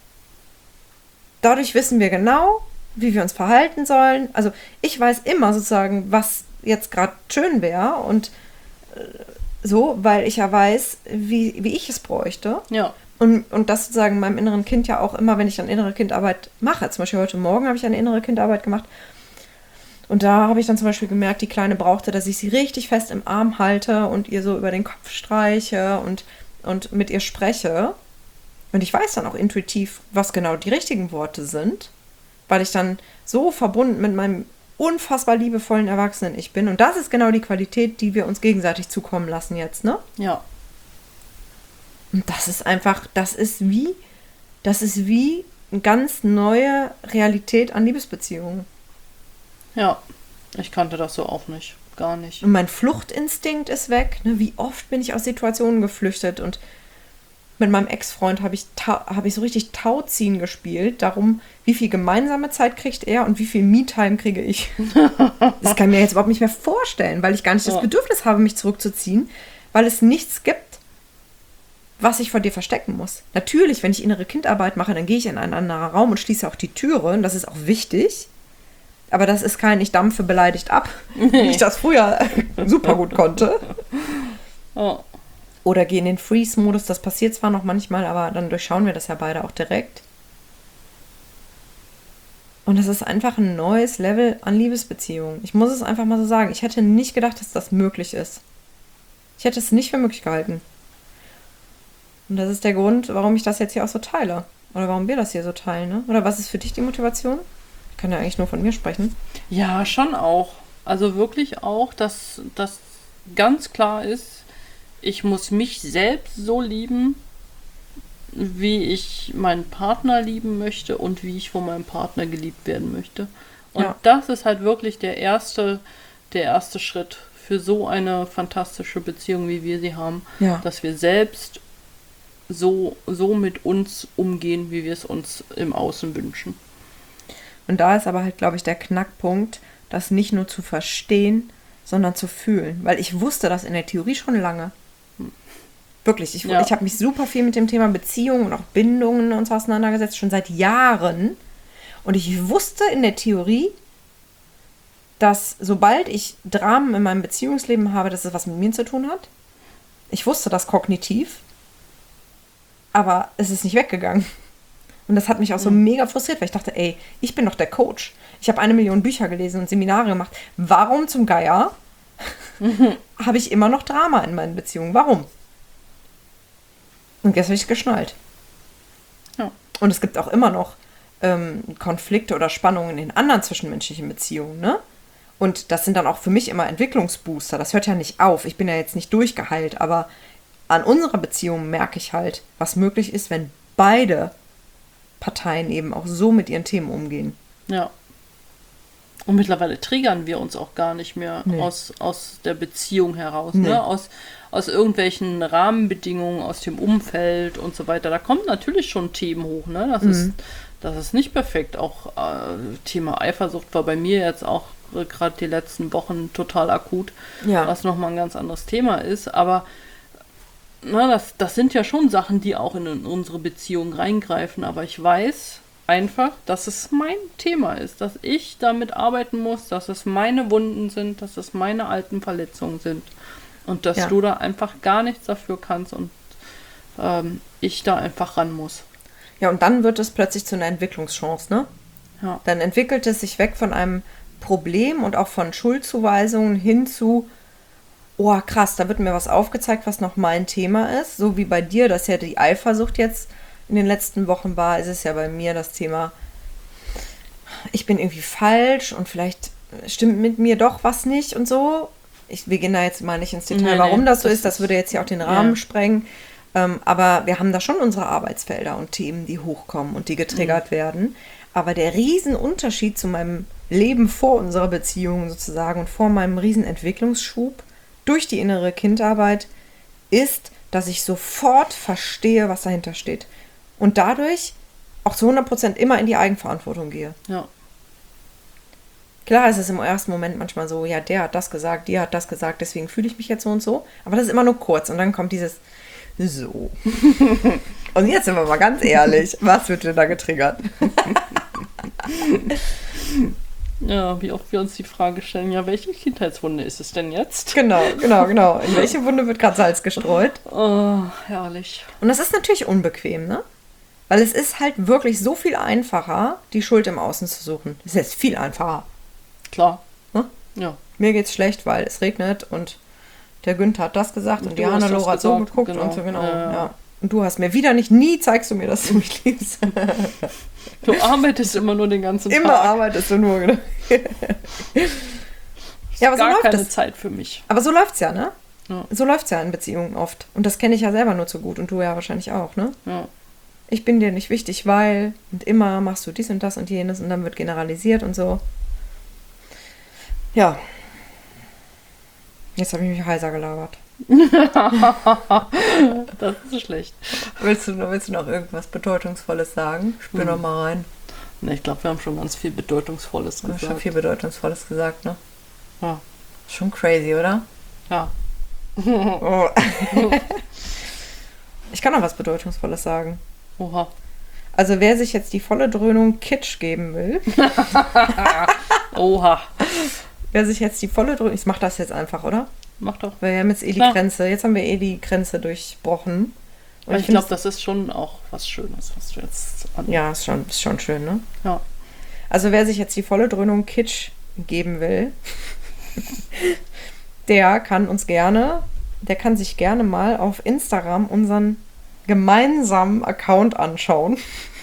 S1: Dadurch wissen wir genau, wie wir uns verhalten sollen. Also ich weiß immer sozusagen, was jetzt gerade schön wäre und äh, so, weil ich ja weiß, wie, wie ich es bräuchte.
S2: Ja.
S1: Und, und das sozusagen meinem inneren Kind ja auch immer, wenn ich dann innere Kindarbeit mache. Zum Beispiel heute Morgen habe ich eine innere Kindarbeit gemacht. Und da habe ich dann zum Beispiel gemerkt, die Kleine brauchte, dass ich sie richtig fest im Arm halte und ihr so über den Kopf streiche und, und mit ihr spreche. Und ich weiß dann auch intuitiv, was genau die richtigen Worte sind, weil ich dann so verbunden mit meinem unfassbar liebevollen Erwachsenen ich bin. Und das ist genau die Qualität, die wir uns gegenseitig zukommen lassen jetzt, ne?
S2: Ja.
S1: Und das ist einfach, das ist wie, das ist wie eine ganz neue Realität an Liebesbeziehungen.
S2: Ja, ich kannte das so auch nicht, gar nicht.
S1: Und mein Fluchtinstinkt ist weg, ne? Wie oft bin ich aus Situationen geflüchtet, und mit meinem Ex-Freund habe ich, ta- hab ich so richtig Tauziehen gespielt, darum, wie viel gemeinsame Zeit kriegt er und wie viel Me-Time kriege ich. Das kann ich mir jetzt überhaupt nicht mehr vorstellen, weil ich gar nicht ja. das Bedürfnis habe, mich zurückzuziehen, weil es nichts gibt, was ich vor dir verstecken muss. Natürlich, wenn ich innere Kindarbeit mache, dann gehe ich in einen anderen Raum und schließe auch die Türe, und das ist auch wichtig. Aber das ist kein ich dampfe beleidigt ab, wie ich das früher super gut konnte.
S2: Oh.
S1: Oder gehe in den Freeze-Modus, das passiert zwar noch manchmal, aber dann durchschauen wir das ja beide auch direkt. Und das ist einfach ein neues Level an Liebesbeziehungen. Ich muss es einfach mal so sagen. Ich hätte nicht gedacht, dass das möglich ist. Ich hätte es nicht für möglich gehalten. Und das ist der Grund, warum ich das jetzt hier auch so teile. Oder warum wir das hier so teilen, ne? Oder was ist für dich die Motivation? Ich kann ja eigentlich nur von mir sprechen.
S2: Ja, schon auch. Also wirklich auch, dass das ganz klar ist, ich muss mich selbst so lieben, wie ich meinen Partner lieben möchte und wie ich von meinem Partner geliebt werden möchte. Und ja. das ist halt wirklich der erste, der erste Schritt für so eine fantastische Beziehung, wie wir sie haben,
S1: ja.
S2: dass wir selbst so, so mit uns umgehen, wie wir es uns im Außen wünschen.
S1: Und da ist aber halt, glaube ich, der Knackpunkt, das nicht nur zu verstehen, sondern zu fühlen. Weil ich wusste das in der Theorie schon lange. Wirklich, ich,
S2: ja.
S1: ich habe mich super viel mit dem Thema Beziehungen und auch Bindungen und so auseinandergesetzt, schon seit Jahren. Und ich wusste in der Theorie, dass sobald ich Dramen in meinem Beziehungsleben habe, dass es was mit mir zu tun hat. Ich wusste das kognitiv, aber es ist nicht weggegangen. Und das hat mich auch so mhm. mega frustriert, weil ich dachte, ey, ich bin doch der Coach. Ich habe eine Million Bücher gelesen und Seminare gemacht. Warum zum Geier mhm. habe ich immer noch Drama in meinen Beziehungen? Warum? Und jetzt habe ich es geschnallt.
S2: Ja.
S1: Und es gibt auch immer noch ähm, Konflikte oder Spannungen in anderen zwischenmenschlichen Beziehungen, ne? Und das sind dann auch für mich immer Entwicklungsbooster. Das hört ja nicht auf. Ich bin ja jetzt nicht durchgeheilt, aber an unserer Beziehung merke ich halt, was möglich ist, wenn beide Parteien eben auch so mit ihren Themen umgehen.
S2: Ja. Und mittlerweile triggern wir uns auch gar nicht mehr
S1: nee.
S2: aus, aus der Beziehung heraus,
S1: nee.
S2: ne? Aus, aus irgendwelchen Rahmenbedingungen, aus dem Umfeld und so weiter. Da kommen natürlich schon Themen hoch, ne? Das, mhm. ist, das ist nicht perfekt. Auch äh, Thema Eifersucht war bei mir jetzt auch äh, gerade die letzten Wochen total akut,
S1: ja.
S2: was nochmal ein ganz anderes Thema ist. Aber na, das, das sind ja schon Sachen, die auch in, in unsere Beziehung reingreifen. Aber ich weiß einfach, dass es mein Thema ist, dass ich damit arbeiten muss, dass es meine Wunden sind, dass es meine alten Verletzungen sind und dass
S1: ja.
S2: du da einfach gar nichts dafür kannst und ähm, ich da einfach ran muss.
S1: Ja, und dann wird es plötzlich zu einer Entwicklungschance, ne?
S2: Ja.
S1: Dann entwickelt es sich weg von einem Problem und auch von Schuldzuweisungen hin zu, oh krass, da wird mir was aufgezeigt, was noch mein Thema ist. So wie bei dir, dass ja die Eifersucht jetzt in den letzten Wochen war, ist es ja bei mir das Thema, ich bin irgendwie falsch und vielleicht stimmt mit mir doch was nicht und so. Ich, wir gehen da jetzt mal nicht ins Detail,
S2: Nee,
S1: warum
S2: nee,
S1: das so
S2: das
S1: ist. Das würde jetzt hier auch den Rahmen
S2: ja.
S1: sprengen. Ähm, aber wir haben da schon unsere Arbeitsfelder und Themen, die hochkommen und die getriggert mhm. werden. Aber der Riesenunterschied zu meinem Leben vor unserer Beziehung sozusagen und vor meinem Riesenentwicklungsschub durch die innere Kindarbeit ist, dass ich sofort verstehe, was dahinter steht. Und dadurch auch zu hundert Prozent immer in die Eigenverantwortung gehe.
S2: Ja.
S1: Klar ist es im ersten Moment manchmal so, ja, der hat das gesagt, die hat das gesagt, deswegen fühle ich mich jetzt so und so. Aber das ist immer nur kurz und dann kommt dieses so. Und jetzt sind wir mal ganz ehrlich, was wird denn da getriggert?
S2: Ja, wie oft wir uns die Frage stellen, ja, welche Kindheitswunde ist es denn jetzt?
S1: Genau, genau, genau. In welche Wunde wird gerade Salz gestreut?
S2: Oh, herrlich.
S1: Und das ist natürlich unbequem, ne? Weil es ist halt wirklich so viel einfacher, die Schuld im Außen zu suchen. Das ist jetzt viel einfacher.
S2: Klar.
S1: Ne?
S2: Ja.
S1: Mir geht's schlecht, weil es regnet und der Günther hat das gesagt und, und die Hannelore hat so geguckt genau. und so, genau. Äh, ja. Und du hast mir wieder nicht, nie zeigst du mir, dass du mich liebst.
S2: Du arbeitest immer nur den ganzen Tag.
S1: Immer arbeitest du nur, genau. Ja, aber so
S2: gar
S1: läuft
S2: keine
S1: das.
S2: Zeit für mich.
S1: Aber so läuft's ja, ne?
S2: Ja.
S1: So läuft's ja in Beziehungen oft. Und das kenne ich ja selber nur zu gut und du ja wahrscheinlich auch, ne?
S2: Ja.
S1: Ich bin dir nicht wichtig, weil und immer machst du dies und das und jenes und dann wird generalisiert und so. Ja. Jetzt habe ich mich heiser gelabert.
S2: Das ist schlecht.
S1: Willst du, willst du noch irgendwas Bedeutungsvolles sagen? Spür hm. noch mal rein.
S2: Ne, ich glaube, wir haben schon ganz viel Bedeutungsvolles gesagt.
S1: Wir haben schon viel Bedeutungsvolles gesagt, ne?
S2: Ja.
S1: Schon crazy, oder?
S2: Ja.
S1: Oh. Ich kann noch was Bedeutungsvolles sagen.
S2: Oha.
S1: Also wer sich jetzt die volle Dröhnung Kitsch geben will.
S2: Oha.
S1: Wer sich jetzt die volle Dröhnung... Ich mach das jetzt einfach, oder?
S2: Mach doch.
S1: Weil wir haben jetzt eh die Klar. Grenze. Jetzt haben wir eh die Grenze durchbrochen.
S2: Und ich, ich glaube, das ist schon auch was Schönes, was du jetzt... An
S1: ja, ist schon, ist schon schön, ne?
S2: Ja.
S1: Also wer sich jetzt die volle Dröhnung Kitsch geben will, der kann uns gerne... Der kann sich gerne mal auf Instagram unseren gemeinsamen Account anschauen,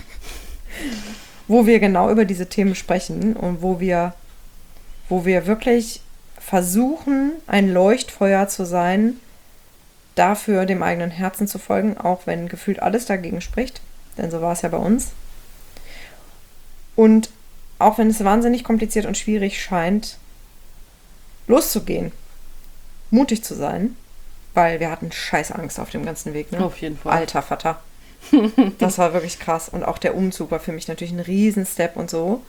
S1: wo wir genau über diese Themen sprechen und wo wir, wo wir wirklich versuchen, ein Leuchtfeuer zu sein, dafür dem eigenen Herzen zu folgen, auch wenn gefühlt alles dagegen spricht, denn so war es ja bei uns. Und auch wenn es wahnsinnig kompliziert und schwierig scheint, loszugehen, mutig zu sein, weil wir hatten scheiß Angst auf dem ganzen Weg. Ne?
S2: Auf jeden Fall.
S1: Alter Vater. Das war wirklich krass. Und auch der Umzug war für mich natürlich ein Riesen-Step und so.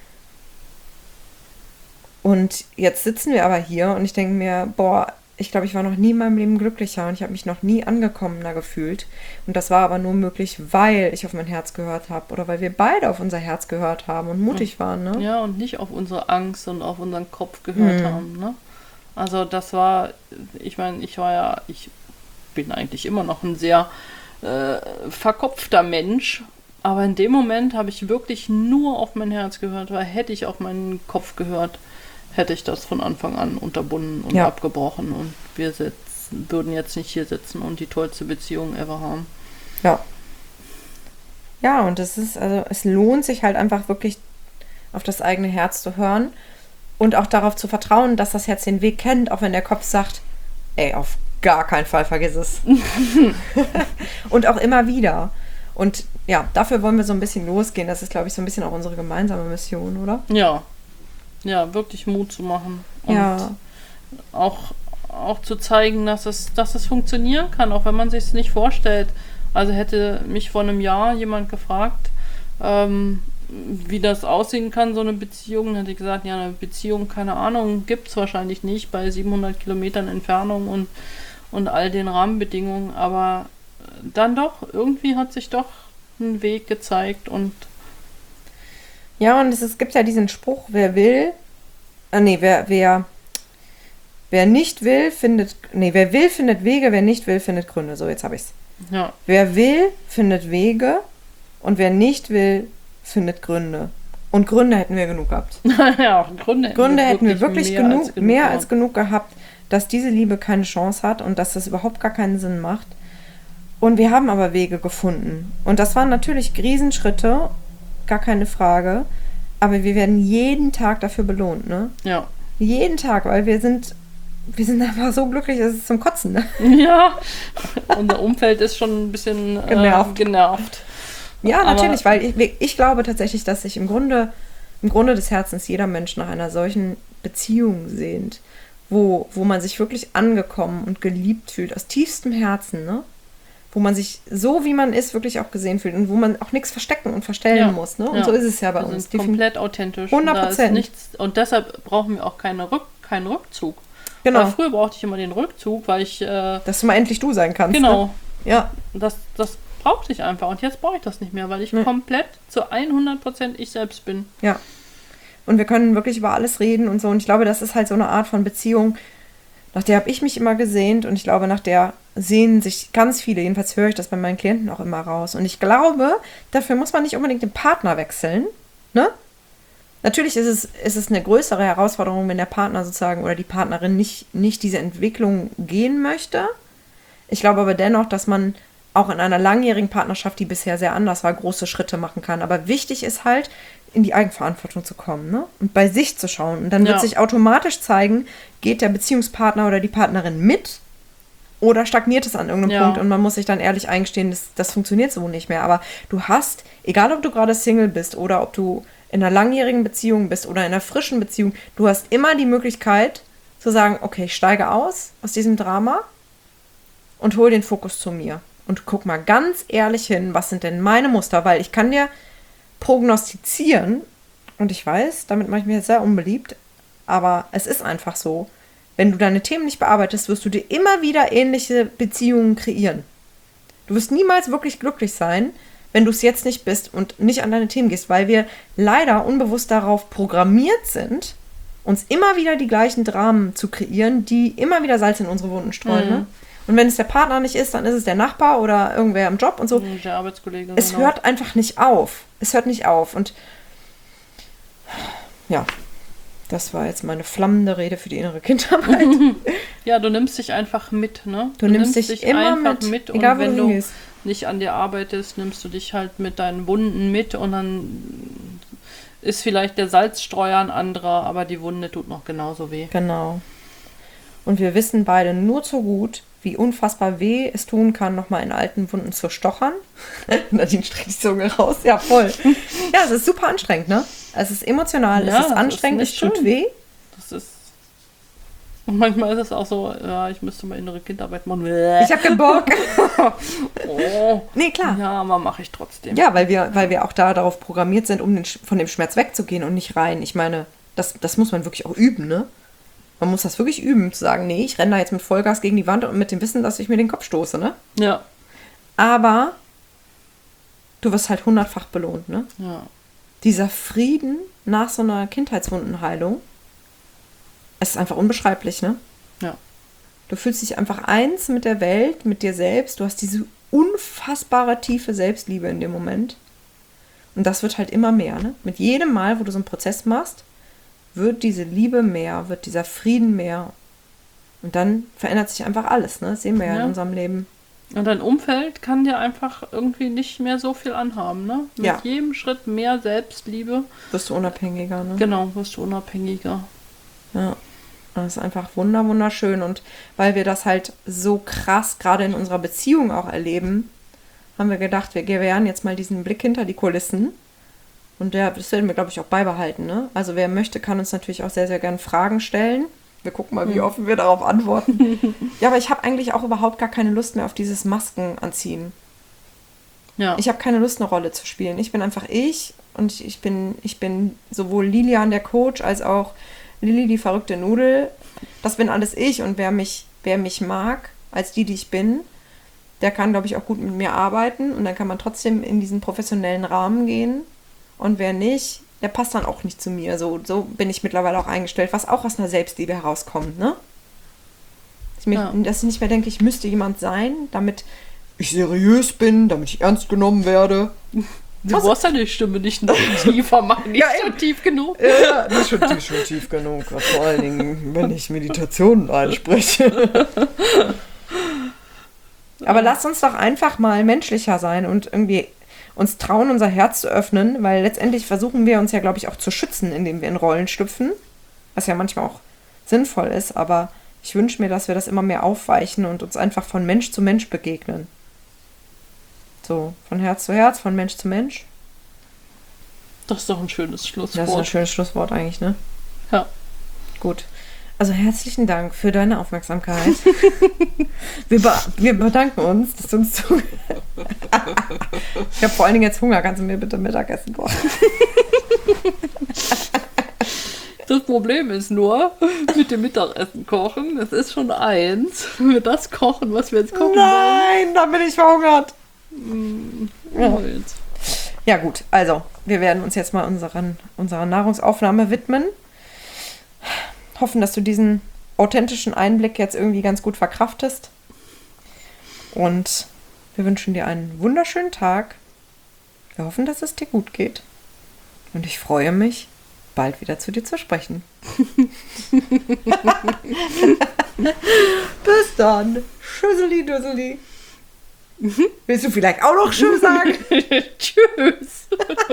S1: Und jetzt sitzen wir aber hier und ich denke mir, boah, ich glaube, ich war noch nie in meinem Leben glücklicher und ich habe mich noch nie angekommener gefühlt. Und das war aber nur möglich, weil ich auf mein Herz gehört habe oder weil wir beide auf unser Herz gehört haben und mutig waren. Ne?
S2: Ja, und nicht auf unsere Angst und auf unseren Kopf gehört mhm. haben, ne? Also das war, ich meine, ich war ja, ich bin eigentlich immer noch ein sehr äh, verkopfter Mensch, aber in dem Moment habe ich wirklich nur auf mein Herz gehört, weil hätte ich auf meinen Kopf gehört, hätte ich das von Anfang an unterbunden und ja. abgebrochen und wir sitzen, würden jetzt nicht hier sitzen und die tollste Beziehung ever haben.
S1: Ja. Ja, und es ist, also es lohnt sich halt einfach wirklich auf das eigene Herz zu hören. Und auch darauf zu vertrauen, dass das Herz den Weg kennt, auch wenn der Kopf sagt, ey, auf gar keinen Fall, vergiss es. Und auch immer wieder. Und ja, dafür wollen wir so ein bisschen losgehen. Das ist, glaube ich, so ein bisschen auch unsere gemeinsame Mission, oder?
S2: Ja. Ja, wirklich Mut zu machen. Und
S1: ja.
S2: auch, auch zu zeigen, dass es, dass es funktionieren kann, auch wenn man sich es nicht vorstellt. Also hätte mich vor einem Jahr jemand gefragt, ähm, wie das aussehen kann, so eine Beziehung, hätte ich gesagt, ja, eine Beziehung, keine Ahnung, gibt es wahrscheinlich nicht bei siebenhundert Kilometern Entfernung und, und all den Rahmenbedingungen, aber dann doch, irgendwie hat sich doch ein Weg gezeigt und
S1: ja, und es, es gibt ja diesen Spruch, wer will, ah nee, wer, wer, wer nicht will, findet, nee, wer will, findet Wege, wer nicht will, findet Gründe, so, jetzt habe ich's.
S2: Ja.
S1: Wer will, findet Wege und wer nicht will, findet Gründe. Und Gründe hätten wir genug gehabt.
S2: ja, Gründe hätten
S1: Gründe
S2: wir
S1: hätten wir wirklich
S2: mehr
S1: genug,
S2: als genug
S1: mehr
S2: gehabt.
S1: als genug gehabt, dass diese Liebe keine Chance hat und dass das überhaupt gar keinen Sinn macht. Und wir haben aber Wege gefunden. Und das waren natürlich Riesenschritte, gar keine Frage. Aber wir werden jeden Tag dafür belohnt, ne?
S2: Ja.
S1: Jeden Tag, weil wir sind, wir sind einfach so glücklich, dass es zum Kotzen, ne?
S2: Ja, unser Umfeld ist schon ein bisschen äh,
S1: Genervt.
S2: genervt.
S1: Ja,
S2: Aber-
S1: natürlich, weil ich, ich glaube tatsächlich, dass sich im Grunde, im Grunde des Herzens jeder Mensch nach einer solchen Beziehung sehnt, wo, wo man sich wirklich angekommen und geliebt fühlt, aus tiefstem Herzen, ne? Wo man sich so, wie man ist, wirklich auch gesehen fühlt und wo man auch nichts verstecken und verstellen
S2: Ja.
S1: muss, ne? Und
S2: Ja.
S1: so ist es ja bei
S2: Wir
S1: uns.
S2: sind
S1: Defin-
S2: komplett authentisch.
S1: hundert
S2: Und da
S1: Prozent.
S2: ist nichts, und deshalb brauchen wir auch keine Rück, keinen Rückzug.
S1: Genau,
S2: Weil früher brauchte ich immer den Rückzug, weil ich, äh,
S1: dass du mal endlich du sein kannst.
S2: genau,
S1: Ne? Ja,
S2: das, das brauchte ich einfach. Und jetzt brauche ich das nicht mehr, weil ich
S1: Nee.
S2: komplett zu hundert Prozent ich selbst bin.
S1: ja. Und wir können wirklich über alles reden und so. Und ich glaube, das ist halt so eine Art von Beziehung, nach der habe ich mich immer gesehnt und ich glaube, nach der sehnen sich ganz viele, jedenfalls höre ich das bei meinen Klienten auch immer raus. Und ich glaube, dafür muss man nicht unbedingt den Partner wechseln, ne? Natürlich ist es, ist es eine größere Herausforderung, wenn der Partner sozusagen oder die Partnerin nicht, nicht diese Entwicklung gehen möchte. Ich glaube aber dennoch, dass man auch in einer langjährigen Partnerschaft, die bisher sehr anders war, große Schritte machen kann. Aber wichtig ist halt, in die Eigenverantwortung zu kommen, ne? Und bei sich zu schauen. Und dann wird
S2: Ja.
S1: sich automatisch zeigen, geht der Beziehungspartner oder die Partnerin mit oder stagniert es an irgendeinem
S2: Ja.
S1: Punkt und man muss sich dann ehrlich eingestehen, das, das funktioniert so nicht mehr. Aber du hast, egal ob du gerade Single bist oder ob du in einer langjährigen Beziehung bist oder in einer frischen Beziehung, du hast immer die Möglichkeit zu sagen, okay, ich steige aus aus diesem Drama und hol den Fokus zu mir. Und guck mal ganz ehrlich hin, was sind denn meine Muster? Weil ich kann dir prognostizieren, und ich weiß, damit mache ich mir jetzt sehr unbeliebt, aber es ist einfach so, wenn du deine Themen nicht bearbeitest, wirst du dir immer wieder ähnliche Beziehungen kreieren. Du wirst niemals wirklich glücklich sein, wenn du es jetzt nicht bist und nicht an deine Themen gehst, weil wir leider unbewusst darauf programmiert sind, uns immer wieder die gleichen Dramen zu kreieren, die immer wieder Salz in unsere Wunden streuen.
S2: Mhm.
S1: Ne? Und wenn es der Partner nicht ist, dann ist es der Nachbar oder irgendwer im Job und so.
S2: Der Arbeitskollege.
S1: Es
S2: genau.
S1: hört einfach nicht auf. Es hört nicht auf. Und ja, das war jetzt meine flammende Rede für die innere Kindarbeit.
S2: Ja, du nimmst dich einfach mit, ne?
S1: Du nimmst dich immer mit,
S2: und
S1: egal wo
S2: wenn
S1: du
S2: du
S1: hingehst.
S2: nicht an dir arbeitest, nimmst du dich halt mit deinen Wunden mit und dann ist vielleicht der Salzstreuer ein anderer, aber die Wunde tut noch genauso weh.
S1: Genau. Und wir wissen beide nur zu gut, wie unfassbar weh es tun kann, nochmal in alten Wunden zu stochern. Nadine streckt die Zunge raus. Ja, voll. Ja, es ist super anstrengend, ne? Es ist emotional,
S2: Ja,
S1: es ist
S2: das
S1: anstrengend,
S2: ist
S1: es
S2: nicht
S1: tut
S2: schön.
S1: weh.
S2: Das ist. Und manchmal ist es auch so, ja, ich müsste mal innere Kindarbeit machen.
S1: Ich habe keinen Bock.
S2: oh.
S1: Nee, klar.
S2: Ja, aber mache ich trotzdem.
S1: Ja, weil wir, weil wir auch da darauf programmiert sind, um den, Sch- von dem Schmerz wegzugehen und nicht rein. Ich meine, das, das muss man wirklich auch üben, ne? Man muss das wirklich üben, zu sagen, nee, ich renne da jetzt mit Vollgas gegen die Wand und mit dem Wissen, dass ich mir den Kopf stoße, ne?
S2: Ja.
S1: Aber du wirst halt hundertfach belohnt, ne?
S2: Ja.
S1: Dieser Frieden nach so einer Kindheitswundenheilung, es ist einfach unbeschreiblich, ne?
S2: Ja.
S1: Du fühlst dich einfach eins mit der Welt, mit dir selbst. Du hast diese unfassbare tiefe Selbstliebe in dem Moment. Und das wird halt immer mehr, ne? Mit jedem Mal, wo du so einen Prozess machst, wird diese Liebe mehr, wird dieser Frieden mehr. Und dann verändert sich einfach alles, ne? Das sehen wir ja,
S2: Ja.
S1: in unserem Leben.
S2: Und dein Umfeld kann dir einfach irgendwie nicht mehr so viel anhaben, ne? Mit
S1: Ja.
S2: jedem Schritt mehr Selbstliebe,
S1: Wirst du unabhängiger, ne?
S2: genau, wirst du unabhängiger.
S1: Ja. Das ist einfach wunder, wunderschön. Und weil wir das halt so krass gerade in unserer Beziehung auch erleben, haben wir gedacht, wir gewähren jetzt mal diesen Blick hinter die Kulissen. Und der, das werden wir, glaube ich, auch beibehalten. Ne? Also wer möchte, kann uns natürlich auch sehr, sehr gerne Fragen stellen. Wir gucken mal, wie offen wir darauf antworten. Ja, aber ich habe eigentlich auch überhaupt gar keine Lust mehr auf dieses Masken anziehen.
S2: Ja.
S1: Ich habe keine Lust, eine Rolle zu spielen. Ich bin einfach ich und ich, ich, bin, ich bin sowohl Lilian, der Coach, als auch Lilly, die verrückte Nudel. Das bin alles ich und wer mich, wer mich mag, als die, die ich bin, der kann, glaube ich, auch gut mit mir arbeiten und dann kann man trotzdem in diesen professionellen Rahmen gehen. Und wer nicht, der passt dann auch nicht zu mir. So, so bin ich mittlerweile auch eingestellt, was auch aus einer Selbstliebe herauskommt, ne? Dass ich, mir,
S2: Ja.
S1: dass ich nicht mehr denke, ich müsste jemand sein, damit ich seriös bin, damit ich ernst genommen werde.
S2: Du brauchst deine Stimme nicht noch tiefer machen, nicht
S1: Ja,
S2: so
S1: eben.
S2: tief genug.
S1: Ja, die ist schon, die ist schon tief genug. Vor allen Dingen, wenn ich Meditationen einspreche. Aber lass uns doch einfach mal menschlicher sein und irgendwie uns trauen, unser Herz zu öffnen, weil letztendlich versuchen wir uns ja, glaube ich, auch zu schützen, indem wir in Rollen schlüpfen, was ja manchmal auch sinnvoll ist, aber ich wünsche mir, dass wir das immer mehr aufweichen und uns einfach von Mensch zu Mensch begegnen. So, von Herz zu Herz, von Mensch zu Mensch.
S2: Das ist doch ein schönes Schlusswort.
S1: Das ist ein schönes Schlusswort eigentlich, ne?
S2: Ja.
S1: Gut. Also herzlichen Dank für deine Aufmerksamkeit. wir, be- wir bedanken uns, dass du uns zugehört hast. Ich habe vor allen Dingen jetzt Hunger. Kannst du mir bitte Mittagessen kochen?
S2: Das Problem ist nur, mit dem Mittagessen kochen, es ist schon eins. Wenn wir das kochen, was wir jetzt kochen
S1: Nein, dann bin ich verhungert.
S2: wollen.
S1: Ja.
S2: Oh, jetzt.
S1: Ja gut, also wir werden uns jetzt mal unseren, unserer Nahrungsaufnahme widmen. Hoffen, dass du diesen authentischen Einblick jetzt irgendwie ganz gut verkraftest. Und wir wünschen dir einen wunderschönen Tag. Wir hoffen, dass es dir gut geht. Und ich freue mich, bald wieder zu dir zu sprechen. Bis dann. Schüsseli, düsseli. Willst du vielleicht auch noch Tschüss sagen?
S2: Tschüss.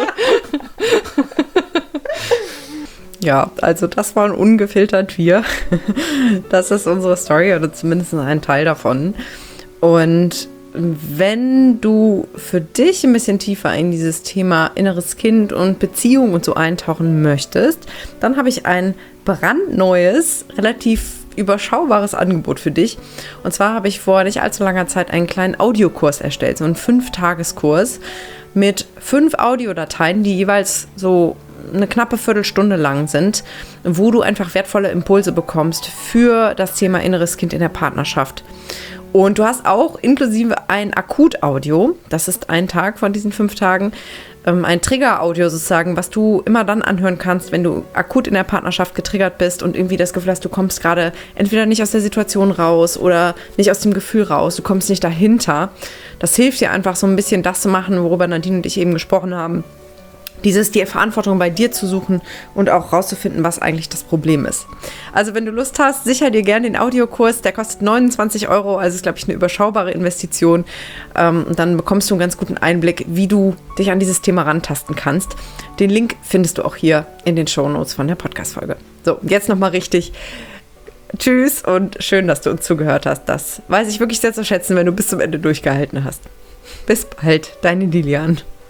S1: Ja, also das waren ungefiltert wir. Das ist unsere Story oder zumindest ein Teil davon. Und wenn du für dich ein bisschen tiefer in dieses Thema inneres Kind und Beziehung und so eintauchen möchtest, dann habe ich ein brandneues, relativ überschaubares Angebot für dich. Und zwar habe ich vor nicht allzu langer Zeit einen kleinen Audiokurs erstellt, so einen Fünf-Tageskurs mit fünf Audiodateien, die jeweils so eine knappe Viertelstunde lang sind, wo du einfach wertvolle Impulse bekommst für das Thema inneres Kind in der Partnerschaft. Und du hast auch inklusive ein Akut-Audio, das ist ein Tag von diesen fünf Tagen, ähm, ein Trigger-Audio sozusagen, was du immer dann anhören kannst, wenn du akut in der Partnerschaft getriggert bist und irgendwie das Gefühl hast, du kommst gerade entweder nicht aus der Situation raus oder nicht aus dem Gefühl raus, du kommst nicht dahinter. Das hilft dir einfach so ein bisschen das zu machen, worüber Nadine und ich eben gesprochen haben. Dieses, die Verantwortung bei dir zu suchen und auch rauszufinden, was eigentlich das Problem ist. Also wenn du Lust hast, sicher dir gerne den Audiokurs. Der kostet neunundzwanzig Euro, also ist, glaube ich, eine überschaubare Investition. Ähm, und dann bekommst du einen ganz guten Einblick, wie du dich an dieses Thema rantasten kannst. Den Link findest du auch hier in den Shownotes von der Podcast-Folge. So, jetzt nochmal richtig. Tschüss und schön, dass du uns zugehört hast. Das weiß ich wirklich sehr zu schätzen, wenn du bis zum Ende durchgehalten hast. Bis bald, deine Lilian.